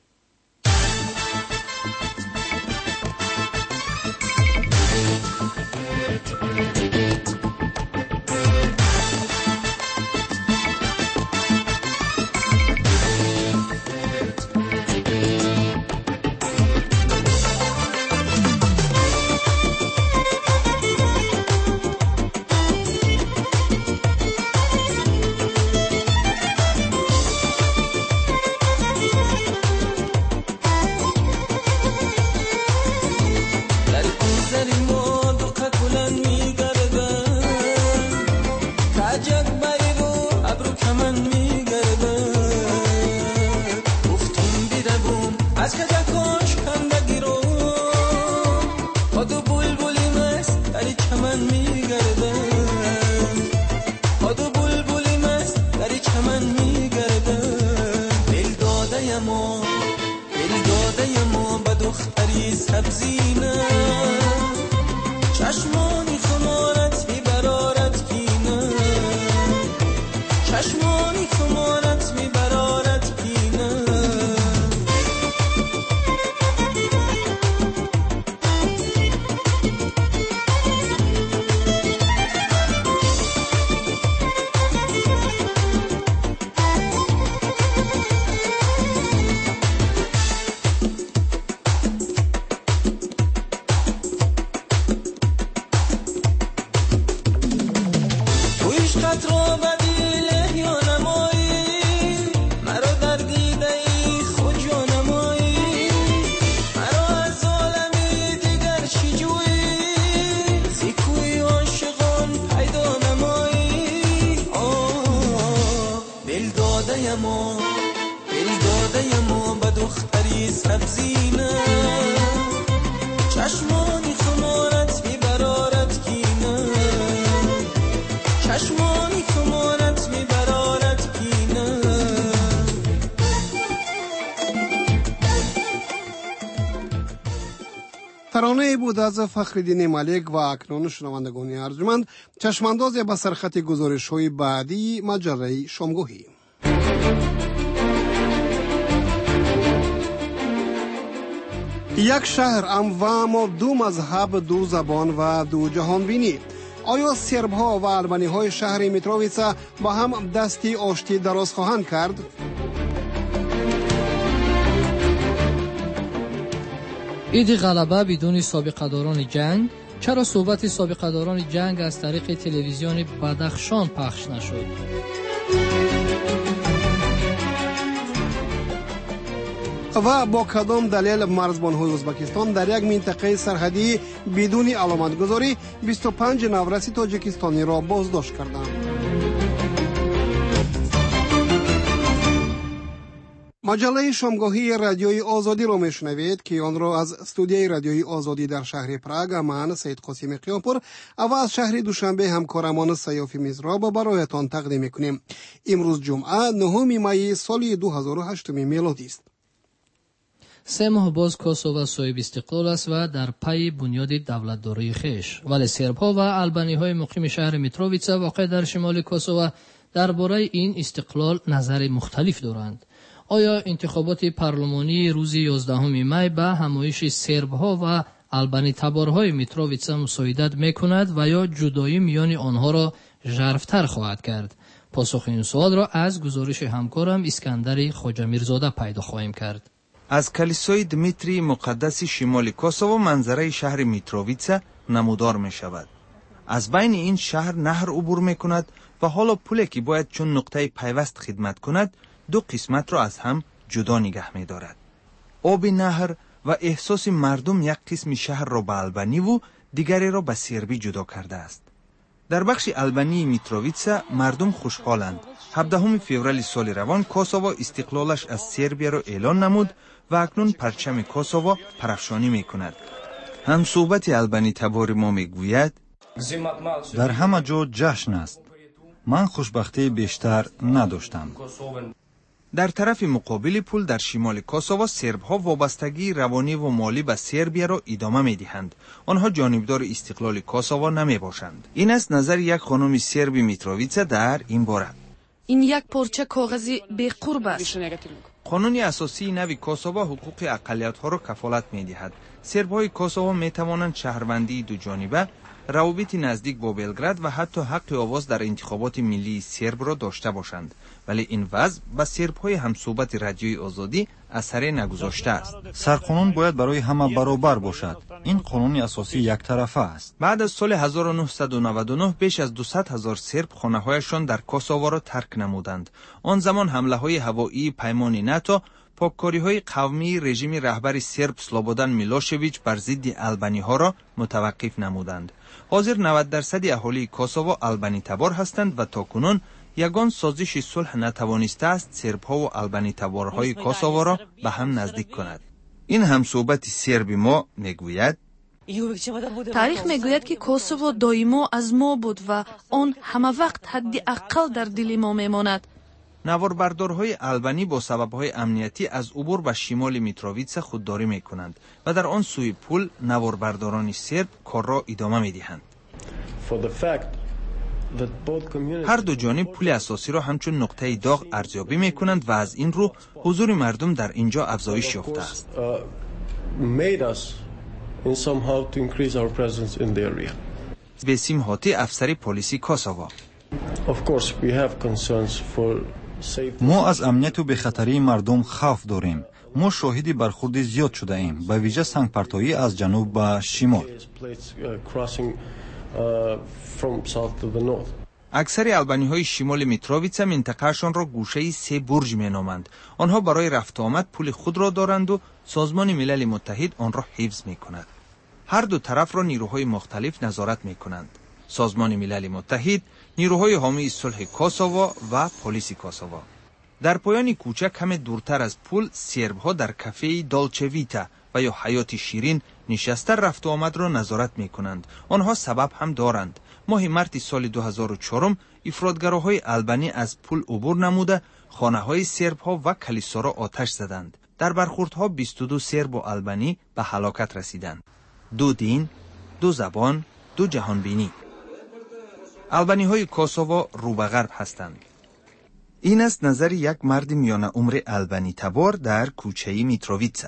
ترانه بود از فخرالدین ملک و اکنون شنوندگان ارجمند چشمانداز به سرخط گزارش‌های بعدی مجله شامگاهی. یک شهر اما دو مذهب، دو زبان و دو جهان بینی. آیا سرب‌ها و آلبانی‌های شهر میتروویڅا با هم دستی آشتی دراز خواهند کرد؟ ایدی غلبه بدون سابقه‌داران جنگ. چرا صحبت سابقه‌داران جنگ از طریق تلویزیون بدخشان پخش نشد؟ و با کدام دلیل مرزبان‌های ازبکستان در یک منطقه سرحدی بدون علامتگذاری 25 نورسی تاجیکستانی را بازداشت کردند؟ مجله شامگاهی رادیوی آزادی را میشنوید که آن را از استودیوی رادیوی آزادی در شهر پراگ من سید قاسم قیامپور و از شهر دوشنبه همکارمان سیاف میزراب برایتان تقدیم میکنیم. امروز جمعه 9 می سال 2008 میلادی است. 3 ماه باز کوسوو صاحب استقلال است و در پی بنیاد دولتداری خویش، ولی سرب‌ها و آلبانی‌های مقیم شهر میتروویڅا واقع در شمال کوسوو درباره این استقلال نظر مختلف دارند. آیا انتخابات پارلمانی روز 11 می به همایش سرب‌ها و آلبانی تبارهای میتروویڅا مساعدت میکند و یا جدایی میان آنها را ژرفتر خواهد کرد؟ پاسخ این سوال را از گزارش همکارم اسکندر خواجه میرزاده پیدا خواهیم کرد. از کلیسای دمیتری مقدس شمال کوسوو منظره شهر میتروویڅا نمودار می شود. از بین این شهر نهر عبور می کند و حالا پلی که باید چون نقطه پیوست خدمت کند دو قسمت را از هم جدا نگه می دارد. آب نهر و احساس مردم یک قسم شهر را به آلبانی و دیگری را به سربی جدا کرده است. در بخش آلبانی میتروویڅا مردم خوشحالند. 17 فوریه سال روان کوسوو استقلالش از سربیا را اعلان نمود و اکنون پرچم کوسوو پرافشانی می کند. همصحبت البنی تبار ما میگوید در همه جا جشن است. من خوشبختی بیشتر نداشتم. در طرف مقابل پل در شمال کوسوو سرب‌ها وابستگی روانی و مالی به سربیا را ادامه می‌دهند. آنها جانبدار استقلال کوسوو نمی‌باشند. این است نظر یک خانم سرب میتروویتسا در این باره. این یک پارچه کاغذی بی‌قرب است. قانون اساسی نو کوسوو حقوق اقلیت‌ها را کفالت می‌دهد. سرب‌های کوسوو می‌توانند شهروندی دو جانبه، روابط نزدیک با بلگراد و حتی حق آواز در انتخابات ملی سرب را داشته باشند، ولی این وضع به سرب‌های همصحبت رادیوی آزادی اثری نگذاشته است. سرقانون باید برای همه برابر باشد. این قانون اساسی یک طرفه است. بعد از سال 1999 بیش از 200,000 سرب خانه‌هایشان در کوسوو را ترک نمودند. آن زمان حمله‌های هوایی پیمان ناتو، پاککاری‌های قومی رژیم رهبر سرب سلوبودان میلوشویچ بر ضد آلبانی‌ها را متوقف نمودند. حاضر 90% اهالی کوسوو آلبانی تبار هستند و تاکنون یگان سازش صلح نتوانسته است سرب‌ها و آلبانی تبارهای کوسوو را به هم نزدیک کند. این همصحبت سرب ما میگوید تاریخ میگوید که کوسوو دائما از ما بود و آن همه وقت حداقل در دل ما میماند. نواربردارهای آلبانی با سبب‌های امنیتی از عبور به شمال میتروویتسا خودداری میکنند و در آن سوی پل نواربرداران سرب کار را ادامه میدهند. هر دو جانب پل اساسی را همچون نقطه داغ ارزیابی میکنند و از این رو حضور مردم در اینجا افزایش یافته است. بسیم هاتی افسر پلیسی کوسوو: ما از امنیت و بخطری مردم خوف داریم. ما شاهد برخورد زیاد شده ایم، به ویژه سنگپرتایی از جنوب به شمال. اکثر آلبانی‌های شمال میتروویتسا منطقه‌شان را گوشه 3 برج می‌نامند. آنها برای رفت و آمد پول خود را دارند و سازمان ملل متحد آن را حفظ می‌کند. هر دو طرف را نیروهای مختلف نظارت می‌کنند: سازمان ملل متحد، نیروهای حامی صلح کوسوو و پلیس کوسوو. در پایان کوچه کم دورتر از پل سرب‌ها در کافه دالچه ویتا و یا حیات شیرین نشسته رفت و آمد را نظارت می‌کنند. آنها سبب هم دارند. ماه مارس سال 2004 افراطگراهای آلبانی از پل عبور نموده خانه‌های سرب‌ها و کلیسا را آتش زدند. در برخوردها 22 سرب و آلبانی به هلاکت رسیدند. 2 دین، 2 زبان، 2 جهانبینی. آلبانی‌های کوسوو رو به غرب هستند. این است نظر یک مرد میانه عمر آلبانی تبار در کوچه میتروویتسا.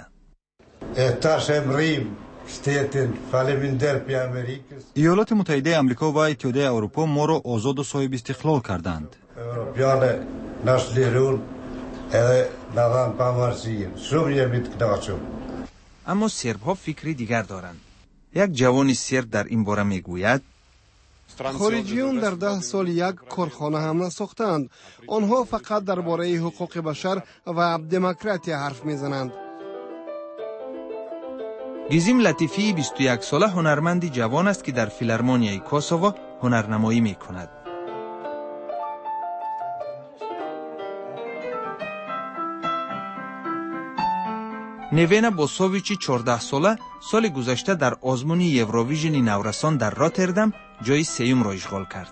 ایالات متحده آمریکا و اتحادیه اروپا ما را آزاد و صاحب استقلال کردند. اما سرب‌ها فکری دیگر دارند. یک جوان سرب در این باره میگوید خارجیان در 10 سال یک کارخانه هم نساختند. آنها فقط درباره حقوق بشر و دموکراسی حرف میزنند. گیزیم لطیفی 21 ساله هنرمندی جوان است که در فیلارمونیای کوسوو هنرنمایی میکند. نوینا بوسوویچی 14 ساله سال گذشته در آزمون یوروویژن نورسان در راتردام جای 3 را اشغال کرد.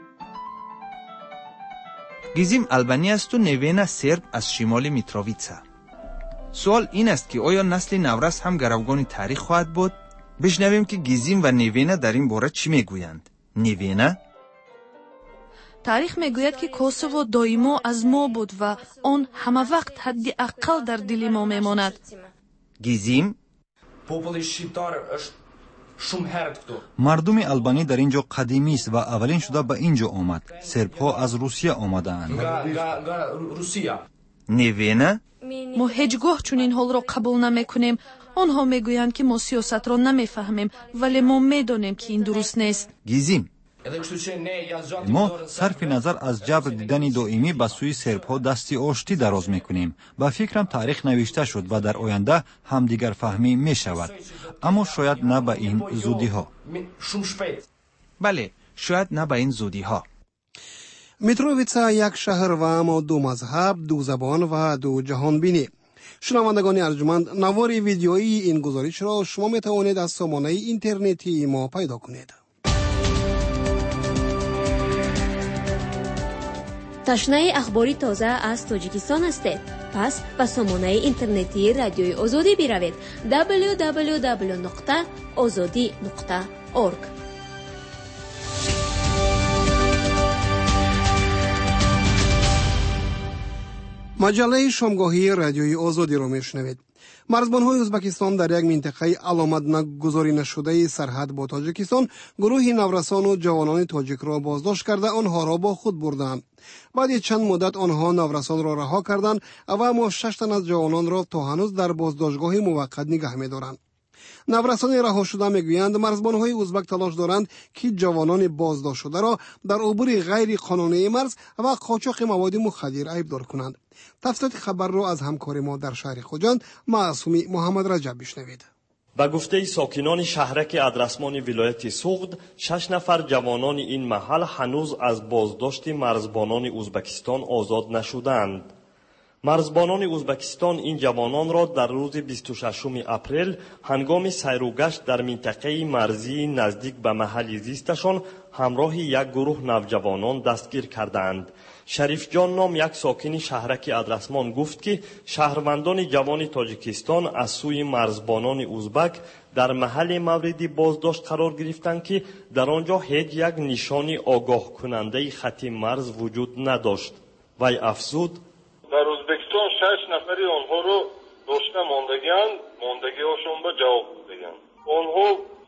گیزیم آلبانی است و نوینا سرب از شمال میتروویتسا. سوال این است که آیا نسل نورس هم گروگان تاریخ خواهد بود؟ بشنویم که گیزیم و نوینا در این باره چی میگویند. نوینا: تاریخ میگوید که کوسوو دائما از ما بود و آن همه وقت حداقل در دل ما میماند. گیزیم: مردم آلبانی در اینجا قدیمی است و اولین شده به اینجا آمد. سرب‌ها از روسیه آمدند. نوینا: ما هیچگاه چنین حال را قبول نمیکنیم. آنها میگویند که ما سیاست را نمیفهمیم، ولی ما میدانیم که این درست نیست. گیزیم: ما صرف نظر از جبر دیدن دائمی به سوی سرب‌ها دستی آشتی دراز میکنیم. با فکرم تاریخ نوشته شد و در آینده همدیگر فهمی میشود، اما شاید نه به این زودی ها. بله، شاید نه به این زودی ها. میتروویتسا یک شهر و اما 2 مذهب، 2 زبان و 2 جهان بینی. شنوندگان ارجمند، نوار ویدیویی این گزارش را شما می توانید از سامانه اینترنتی ما پیدا کنید. تشنه اخباری تازه از تاجیکستان هستید؟ پس به سامانه اینترنتی رادیوی آزادی بروید. www.azadi.org. مجله شامگاهی رادیوی آزادی را میشنوید. مرزبان‌های ازبکستان در یک منطقه علامت نگذاری نشده سرحد با تاجیکستان گروهی نورسان و جوانان تاجیک را بازداشت کرده آنها را با خود بردند. بعد چند مدت آنها نورسان را رها کردند و اما 6 تن از جوانان را تا هنوز در بازداشتگاه موقت نگه می‌دارند. نورسان رها شده میگویند مرزبان‌های ازبک تلاش دارند که جوانان بازداشت شده را در عبور غیر قانونی مرز و قاچاق مواد مخدر عیبدار کنند. تفصیلات خبر را از همکار ما در شهر خوجند معصومی محمد رجب بشنوید. به گفته ساکنان شهرک ادرسمان ولایت سوغد، 6 نفر جوانان این محل هنوز از بازداشت مرزبانان ازبکستان آزاد نشدند. مرزبانان ازبکستان این جوانان را در روز 26 اپریل هنگام سیروگشت در منطقه مرزی نزدیک به محل زیستشان همراه یک گروه نوجوانان دستگیر کردند. شریف جان نام یک ساکن شهرک ادرسمان گفت که شهروندان جوان تاجیکستان از سوی مرزبانان ازبک در محل مورد بازداشت قرار گرفتند که در آنجا هیچ یک نشانی آگاه کننده خط مرز وجود نداشت. وی افزود: در ازبکستان 6 نفری آنها رو داشته ماندگی‌هاشون به جواب دادند. آنها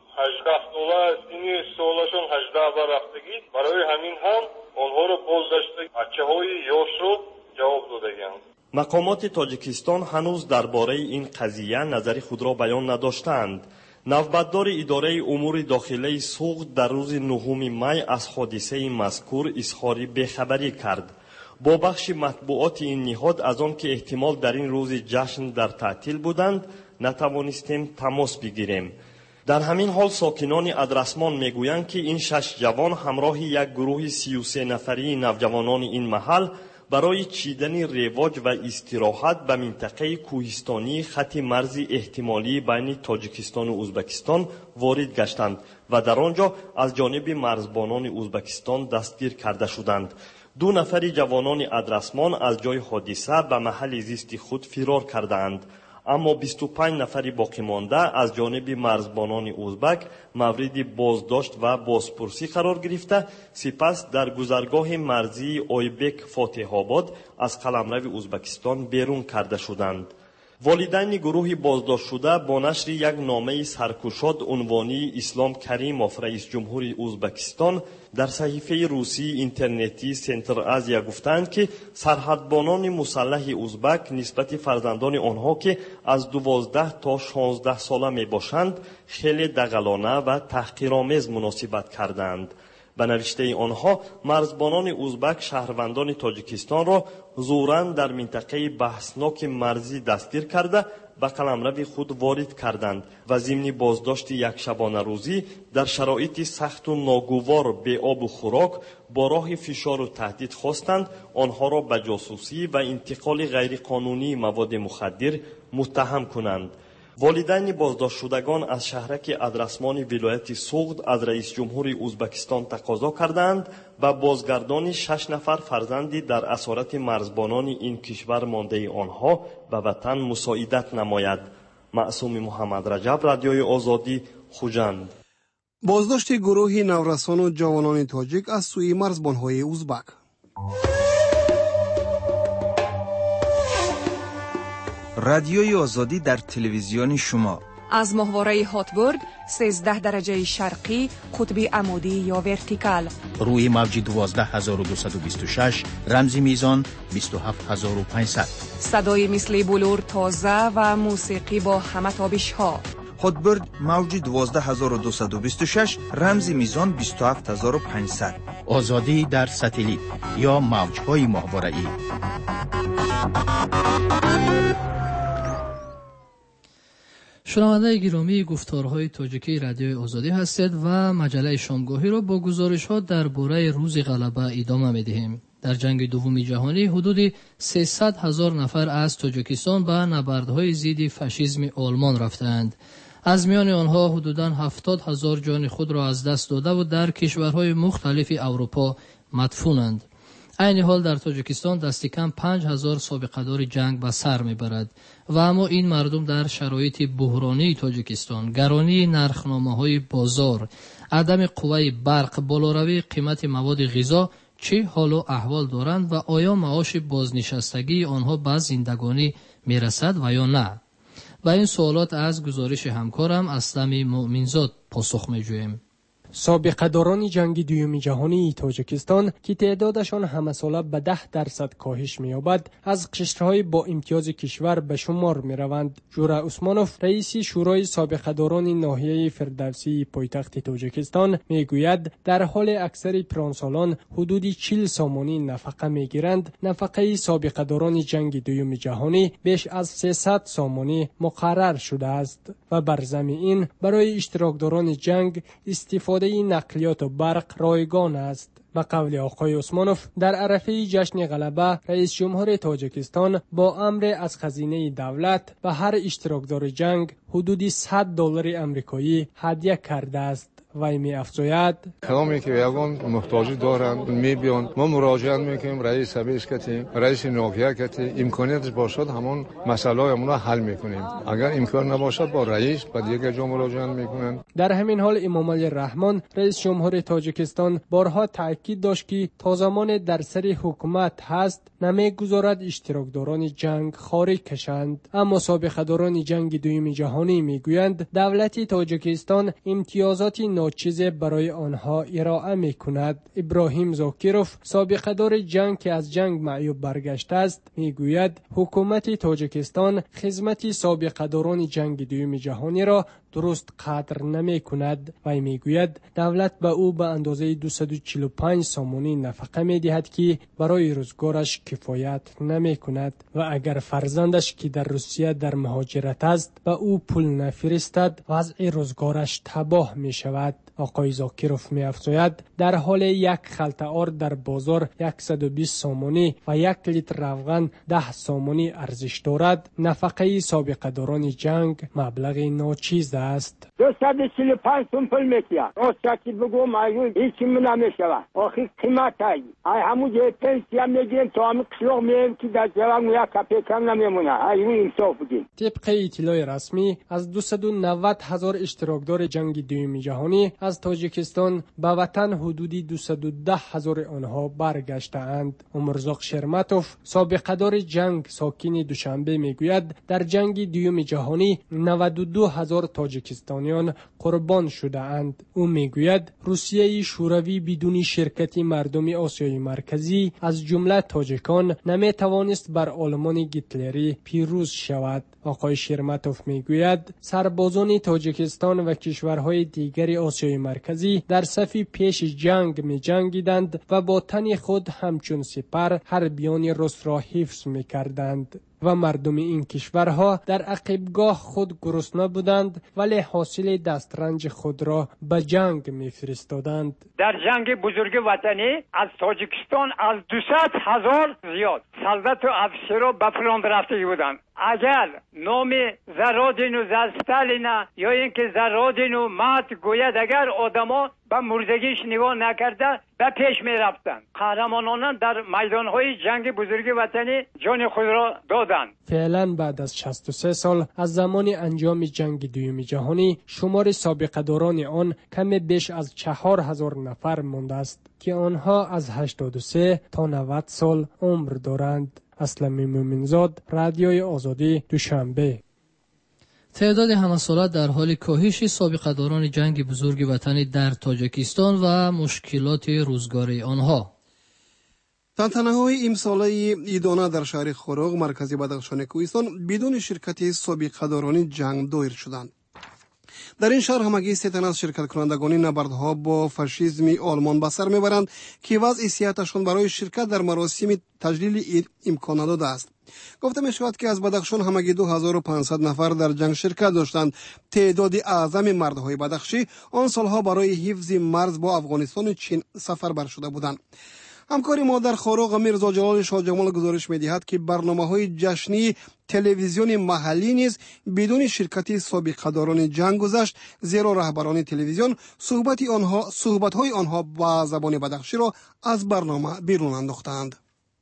18 ساله سنی سالشون 18 و رفتگی، برای همین هم آنها رو بازداشته بچه‌های یاش رو جواب دادند. مقامات تاجیکستان هنوز درباره این قضیه نظر خود را بیان نداشتند. نوبتدار اداره امور داخلی سوغد در روز 9 می از حادثه مذکور اظهار بیخبری کرد. با بخش مطبوعات این نهاد از آن که احتمال در این روز جشن در تعطیل بودند نتوانستیم تماس بگیریم. در همین حال ساکنان ادرسمان میگویند که این 6 جوان همراه یک گروه 33 نفری نوجوانان این محل برای چیدن رواج و استراحت به منطقه کوهستانی خط مرزی احتمالی بین تاجیکستان و ازبکستان وارد گشتند و در آنجا از جانب مرزبانان ازبکستان دستگیر کرده شدند. 2 نفر جوانان ادرسمان از جای حادثه به محل زیست خود فرار کردند، اما 25 نفر باقی مانده از جانب مرزبانان ازبک مورد بازداشت و بازپرسی قرار گرفته سپس در گذرگاه مرزی آیبک فاتح آباد از قلمرو ازبکستان بیرون کرده شدند. والدین گروه بازداشت شده با نشر یک نامه سرکشاد عنوانی اسلام کریموف رئیس جمهور ازبکستان در صحیفه روسی اینترنتی سنتر آزیا گفتند که سرحدبانان مسلح ازبک نسبت فرزندان آنها که از 12 تا 16 ساله می باشند خیلی دغلانه و تحقیرآمیز مناسبت کردند. به نوشته آنها مرزبانان ازبک شهروندان تاجیکستان را زوراً در منطقه بحثناک مرزی دستگیر کرده به قلمرو خود وارد کردند و ضمن بازداشت یک شبانه روزی در شرایط سخت و ناگوار بی آب و خوراک با راه فشار و تهدید خواستند آنها را به جاسوسی و انتقال غیرقانونی مواد مخدر متهم کنند. والدین بازداشت شدگان از شهرک ادرسمان ولایت سوغد از رئیس جمهور ازبکستان تقاضا کردند و بازگردان 6 نفر فرزندی در اسارت مرزبانان این کشور مانده آنها به وطن مساعدت نماید. معصوم محمد رجب، رادیوی آزادی، خوجند. بازداشت گروه نورسان و جوانان تاجیک از سوی مرزبانهای ازبک. رادیوی آزادی در تلویزیون شما از ماهواره هاتبورگ 13 درجه شرقی قطب عمودی یا ورتیکال روی موج 12226 رمزی میزان 27500 صدای مثل بلور تازه و موسیقی با همه تابش ها. هاتبورگ موج 12226 رمزی میزان 27500 آزادی در ساتلیت یا موج‌های ماهواره‌ای. شنونده گرامی گفتارهای تاجیکی رادیوی آزادی هستید و مجله شامگاهی را با گزارش‌ها درباره روز غلبه ادامه می‌دهیم. در جنگ دوم جهانی حدود 300,000 نفر از تاجیکستان به نبردهای ضد فاشیسم آلمان رفتند. از میان آنها حدوداً 70,000 جان خود را از دست داده و در کشورهای مختلف اروپا مدفونند. عین حال در تاجیکستان دست کم 5,000 سابقه دار جنگ به سر میبرد و اما این مردم در شرایط بحرانی تاجیکستان، گرانی نرخنامه‌های بازار، عدم قوه برق، بالاروی قیمت مواد غذا چه حال و احوال دارند و آیا معاش بازنشستگی آنها به زندگانی میرسد و یا نه؟ و این سوالات از گزارش همکارم اسلم مؤمنزاد پاسخ میجوییم. سابقه داران جنگ دوم جهانی تاجیکستان که تعدادشان همه ساله به 10% کاهش می‌یابد، از قشرهای با امتیاز کشور به شمار می‌روند. جورا عثمانوف، رئیس شورای سابقه داران ناحیه فردوسی پایتخت تاجیکستان میگوید در حال اکثر پیرانسالان حدود 40 سامانی نفقه میگیرند. نفقه سابقه داران جنگ دوم جهانی بیش از 300 سامانی مقرر شده است و بر ضمن این برای اشتراکداران جنگ استفاده نقلیات و برق رایگان است. به قول آقای عثمانوف، در عرفه جشن غلبه رئیس جمهور تاجیکستان با امر از خزینه دولت به هر اشتراکدار جنگ حدود $100 آمریکایی هدیه کرده است. وی می افزاید کلامی که یگان محتاجی دارند میبیان، ما مراجعه میکنیم رئیس حبیس کتی، رئیس ناحیه کتی، امکانیتش باشد همون مسئله همون را حل میکنیم. اگر امکان نباشد با رئیس با دیگر جا مراجعه میکنند. در همین حال امام علی رحمان رئیس جمهور تاجیکستان بارها تاکید داشت که تا زمان در سر حکومت هست نمیگذارد اشتراکداران جنگ خارج کشند. اما سابقه داران جنگ دوم جهانی میگویند دولت تاجیکستان امتیازات ناچیز برای آنها ارائه میکند. ابراهیم زاکیروف، سابقه دار جنگ که از جنگ معیوب برگشته است، میگوید حکومت تاجیکستان خدمت سابقه داران جنگ دوم جهانی را درست قدر نمی کند و میگوید دولت به او به اندازه 245 سامانی نفقه می دهد که برای روزگارش کفایت نمی کند و اگر فرزندش که در روسیه در مهاجرت است به او پول نفرستد وضع روزگارش تباه می شود. آقای زاکیروف می افزاید در حال یک خلطه آرد در بازار 120 سامانی و 1 لیتر روغن 10 سامانی ارزش دارد، نفقه سابقه داران جنگ مبلغ ناچیز است. 245 سوم پول میکیه. راستکی بگو معلوم هیچی من نمیشود. آخه قیمت ای همون جه پنسیا میگیم تو هم قشلوغ میم که در جوان یک کپی کم نمیمونه. ایون انصاف بگیم. طبق اطلاع رسمی از 290,000 اشتراکدار جنگ دوم جهانی از تاجیکستان به وطن حدودی 210,000 آنها برگشته اند. عمرزاق شرمتوف، سابقه دار جنگ ساکن دوشنبه میگوید در جنگ دوم جهانی 92,000 تاجیکستانیان قربان شده اند. او میگوید روسیه شوروی بدون شرکت مردم آسیای مرکزی از جمله تاجیکان نمیتوانست بر آلمان گیتلری پیروز شود. آقای شرمتوف میگوید سربازان تاجیکستان و کشورهای دیگر آسیای مرکزی در صف پیش جنگ می جنگیدند و با تن خود همچون سپر حربیان روس را حفظ می کردند و مردم این کشورها در عقبگاه خود گرسنه بودند ولی حاصل دسترنج خود را به جنگ می فرستادند. در جنگ بزرگ وطنی از تاجیکستان از 200,000 زیاد سلطنت و افسرها به فرانت رفته بودند. اگر نام زرادین و زستالین یا اینکه زرادین و مات گوید اگر آدما به مردگیش نگاه نکرده به پیش می رفتند. قهرمانان در میدانهای جنگ بزرگ وطنی جان خود را دادند. فعلا بعد از 63 سال از زمان انجام جنگ دوم جهانی شمار سابقه داران آن کم بیش از 4,000 نفر مانده است که آنها از 83 تا 90 سال عمر دارند. اسلم مومنزاد، رادیوی آزادی، دوشنبه. تعداد همسالات در حال کاهش سابقه داران جنگ بزرگ وطنی در تاجیکستان و مشکلات روزگاری آنها. تنتنه‌های امساله ایدانه در شهر خوروغ مرکز بدخشان کوهستان بدون شرکت سابقه داران جنگ دایر شدند. در این شهر همگی 3 تن از شرکت کنندگان نبردها با فاشیسم آلمان به سر میبرند که وضع صحتشان برای شرکت در مراسم تجلیل عید امکان نداده است. گفته می شود که از بدخشان همگی 2500 نفر در جنگ شرکت داشتند. تعداد اعظم مردهای بدخشی آن سالها برای حفظ مرز با افغانستان و چین سفر بر شده بودند. همکار ما در خاراق میرزا جلال شاه جمال گزارش می‌دهد که برنامه‌های جشنی تلویزیون محلی نیز بدون شرکت سابقه‌داران جنگ گذشت، زیرا رهبران تلویزیون صحبت‌های آنها با زبان بدخشی را از برنامه بیرون انداختند.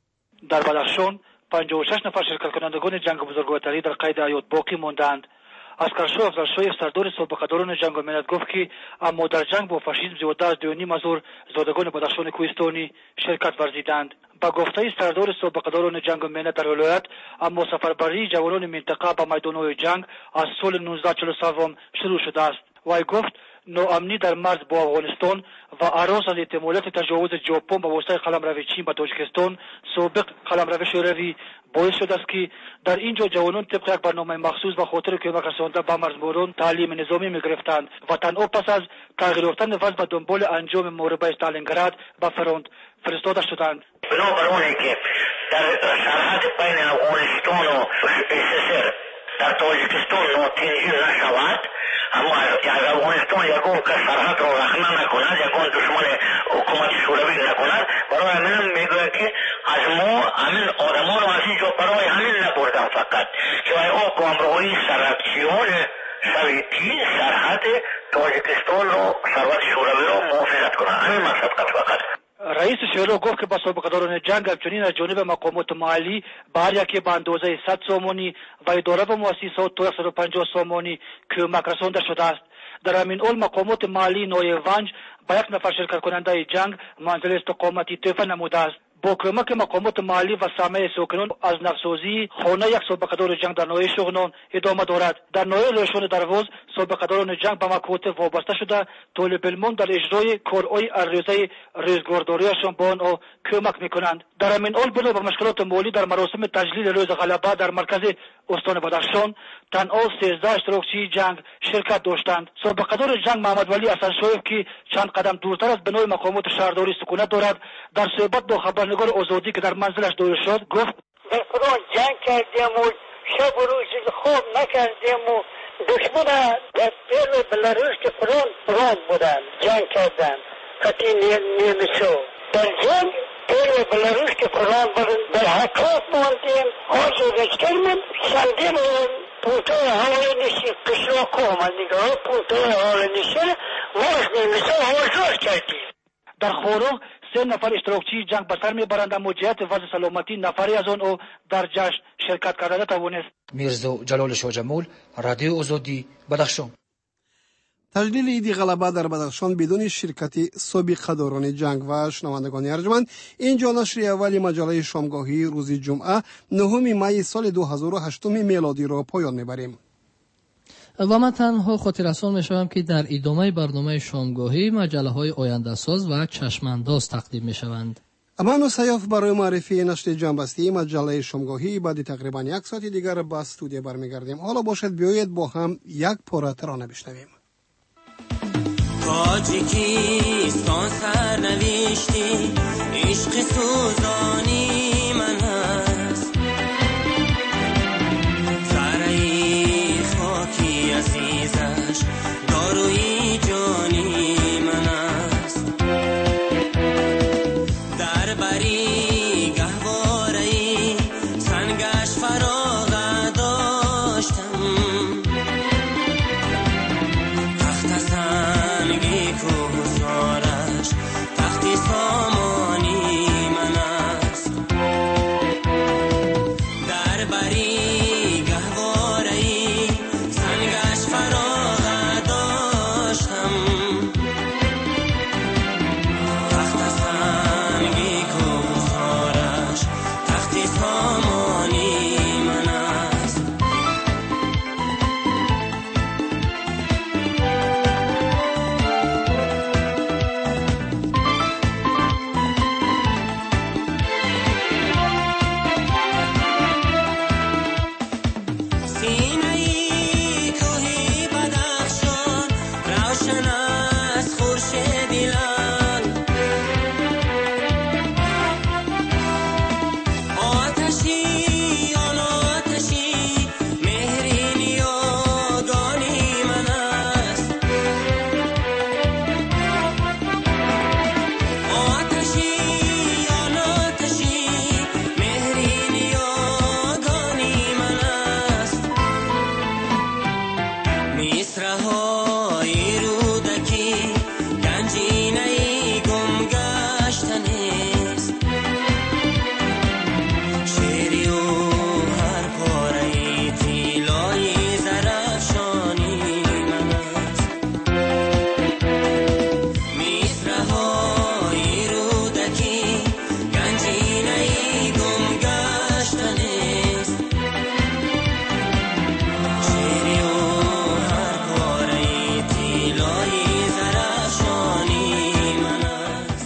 در بدخشان 56 نفر شرکت کنندگان جنگ بزرگوطنی در قید حیات باقی ماندند. اسکرشاه افضلشاهی سردار سابقه‌داران جنگ ملت گفت که اما در جنگ با فاشیسم زیاده از 2.5 زادگان بدخشان کوهستانی شرکت ورزیدند. با گفته سردار سابقه‌داران جنگ ملت در ولایت، اما سفربری جوانان منطقه به میدان‌های جنگ از سال 1947 شروع شده است. وی گفت ناامنی در مرز با افغانستان و هراس از احتمالات تجاوز ژاپن به واسطه قلمرو چین به تاجیکستان سابق قلمرو شوروی باعث شده است که در اینجا جوانان طبق یک برنامه مخصوص به خاطر کمک رساندن به مرزباران تعلیم نظامی می‌گرفتند و تنها پس از تغییر یافتن وضع به دنبال انجام محاربه استالینگراد به فرانت فرستاده شدند. بنابر اونی که در سرحد بین افغانستان و SSR در تاجیکستان ناتنجی نشود، اما از افغانستان یکون که سرحد را رخنه نکند، یکون دشمن حکومت شوروی نکند، برای همین میگوید که از ما همین آدمان رو از اینجا برای همین نبردن، فقط که او کامروی سرکچیان سویتی سرحد تاجیکستان رو سرحد شوروی رو محافظت کنند. همین مقصد فقط. رئیس شورا گفت که با سابقه‌داران جنگ همچنین از جانب مقامات محلی به هر یکی به اندازه 100 سامانی و اداره و مؤسسات تا 150 سامانی کمک رسانده شده است. در همین حال مقامات محلی نایونج با 1 نفر شرکت کننده جنگ منزل استقامتی تحفه نموده است. با کمک مقامات محلی و سامع ساکنان از نوسازی خانه یک سابقه‌دار جنگ در ناحیه شغنان ادامه دارد. در ناحیه لوشان دروازه سابقه‌داران جنگ به مکاتب وابسته شده طالب علمان در اجرای کارهای عرضه ریزگارداریشان با آنها کمک میکنند. در همین حال بنا به مشکلات مالی در مراسم تجلیل روز غلبه در مرکز استان بدخشان تنها 13 اشتراکچی جنگ شرکت داشتند. سابقه‌دار جنگ محمد ولی حسن‌شایف که چند قدم دورتر از بنای مقامات شهرداری سکونت دارد، در صحبت با خبرنگار آزادی که در منزلش دور شد گفت در فرانت جنگ کردیم و شب و روز خواب نکردیم و دشمن در دل بلاروس که فرانت بودن جنگ کردن خطی نیمسو در جنگ دل بلاروس که فرانت بودن در حکات ماندیم آج رشکر من سندیم پونتای حال نیشی قشرا کومن نگاه پونتای حال نیشی واش نیمسو حاضر کردیم. در خاراق 3 نفر اشتراکچی جنگ به سر میبرند، اما جهت وضع سلامتی نفری از آن در جشن شرکت کرده توانست. میرزا جلال شاه جمال، رادیو آزادی، بدخشان. تجلیل عید غلبه در بدخشان بدون شرکت سابقه‌داران جنگ و شنوندگان ارجمند. اینجا نشر اول مجله شامگاهی روز جمعه 9 می سال 2008 میلادی را پایان میبریم. و من تنها خاطررسان میشوم که در ادامه برنامه شامگاهی مجله های آینده ساز و چشمانداز تقدیم میشوند. امان سیاف برای معرفی نشر جنبسته مجله شامگاهی بعد تقریبا 1 ساعت دیگر به استودیو برمیگردیم. حالا باشد بیایید با هم یک پاره ترانه بشنویم. تاجیکستان سرنوشت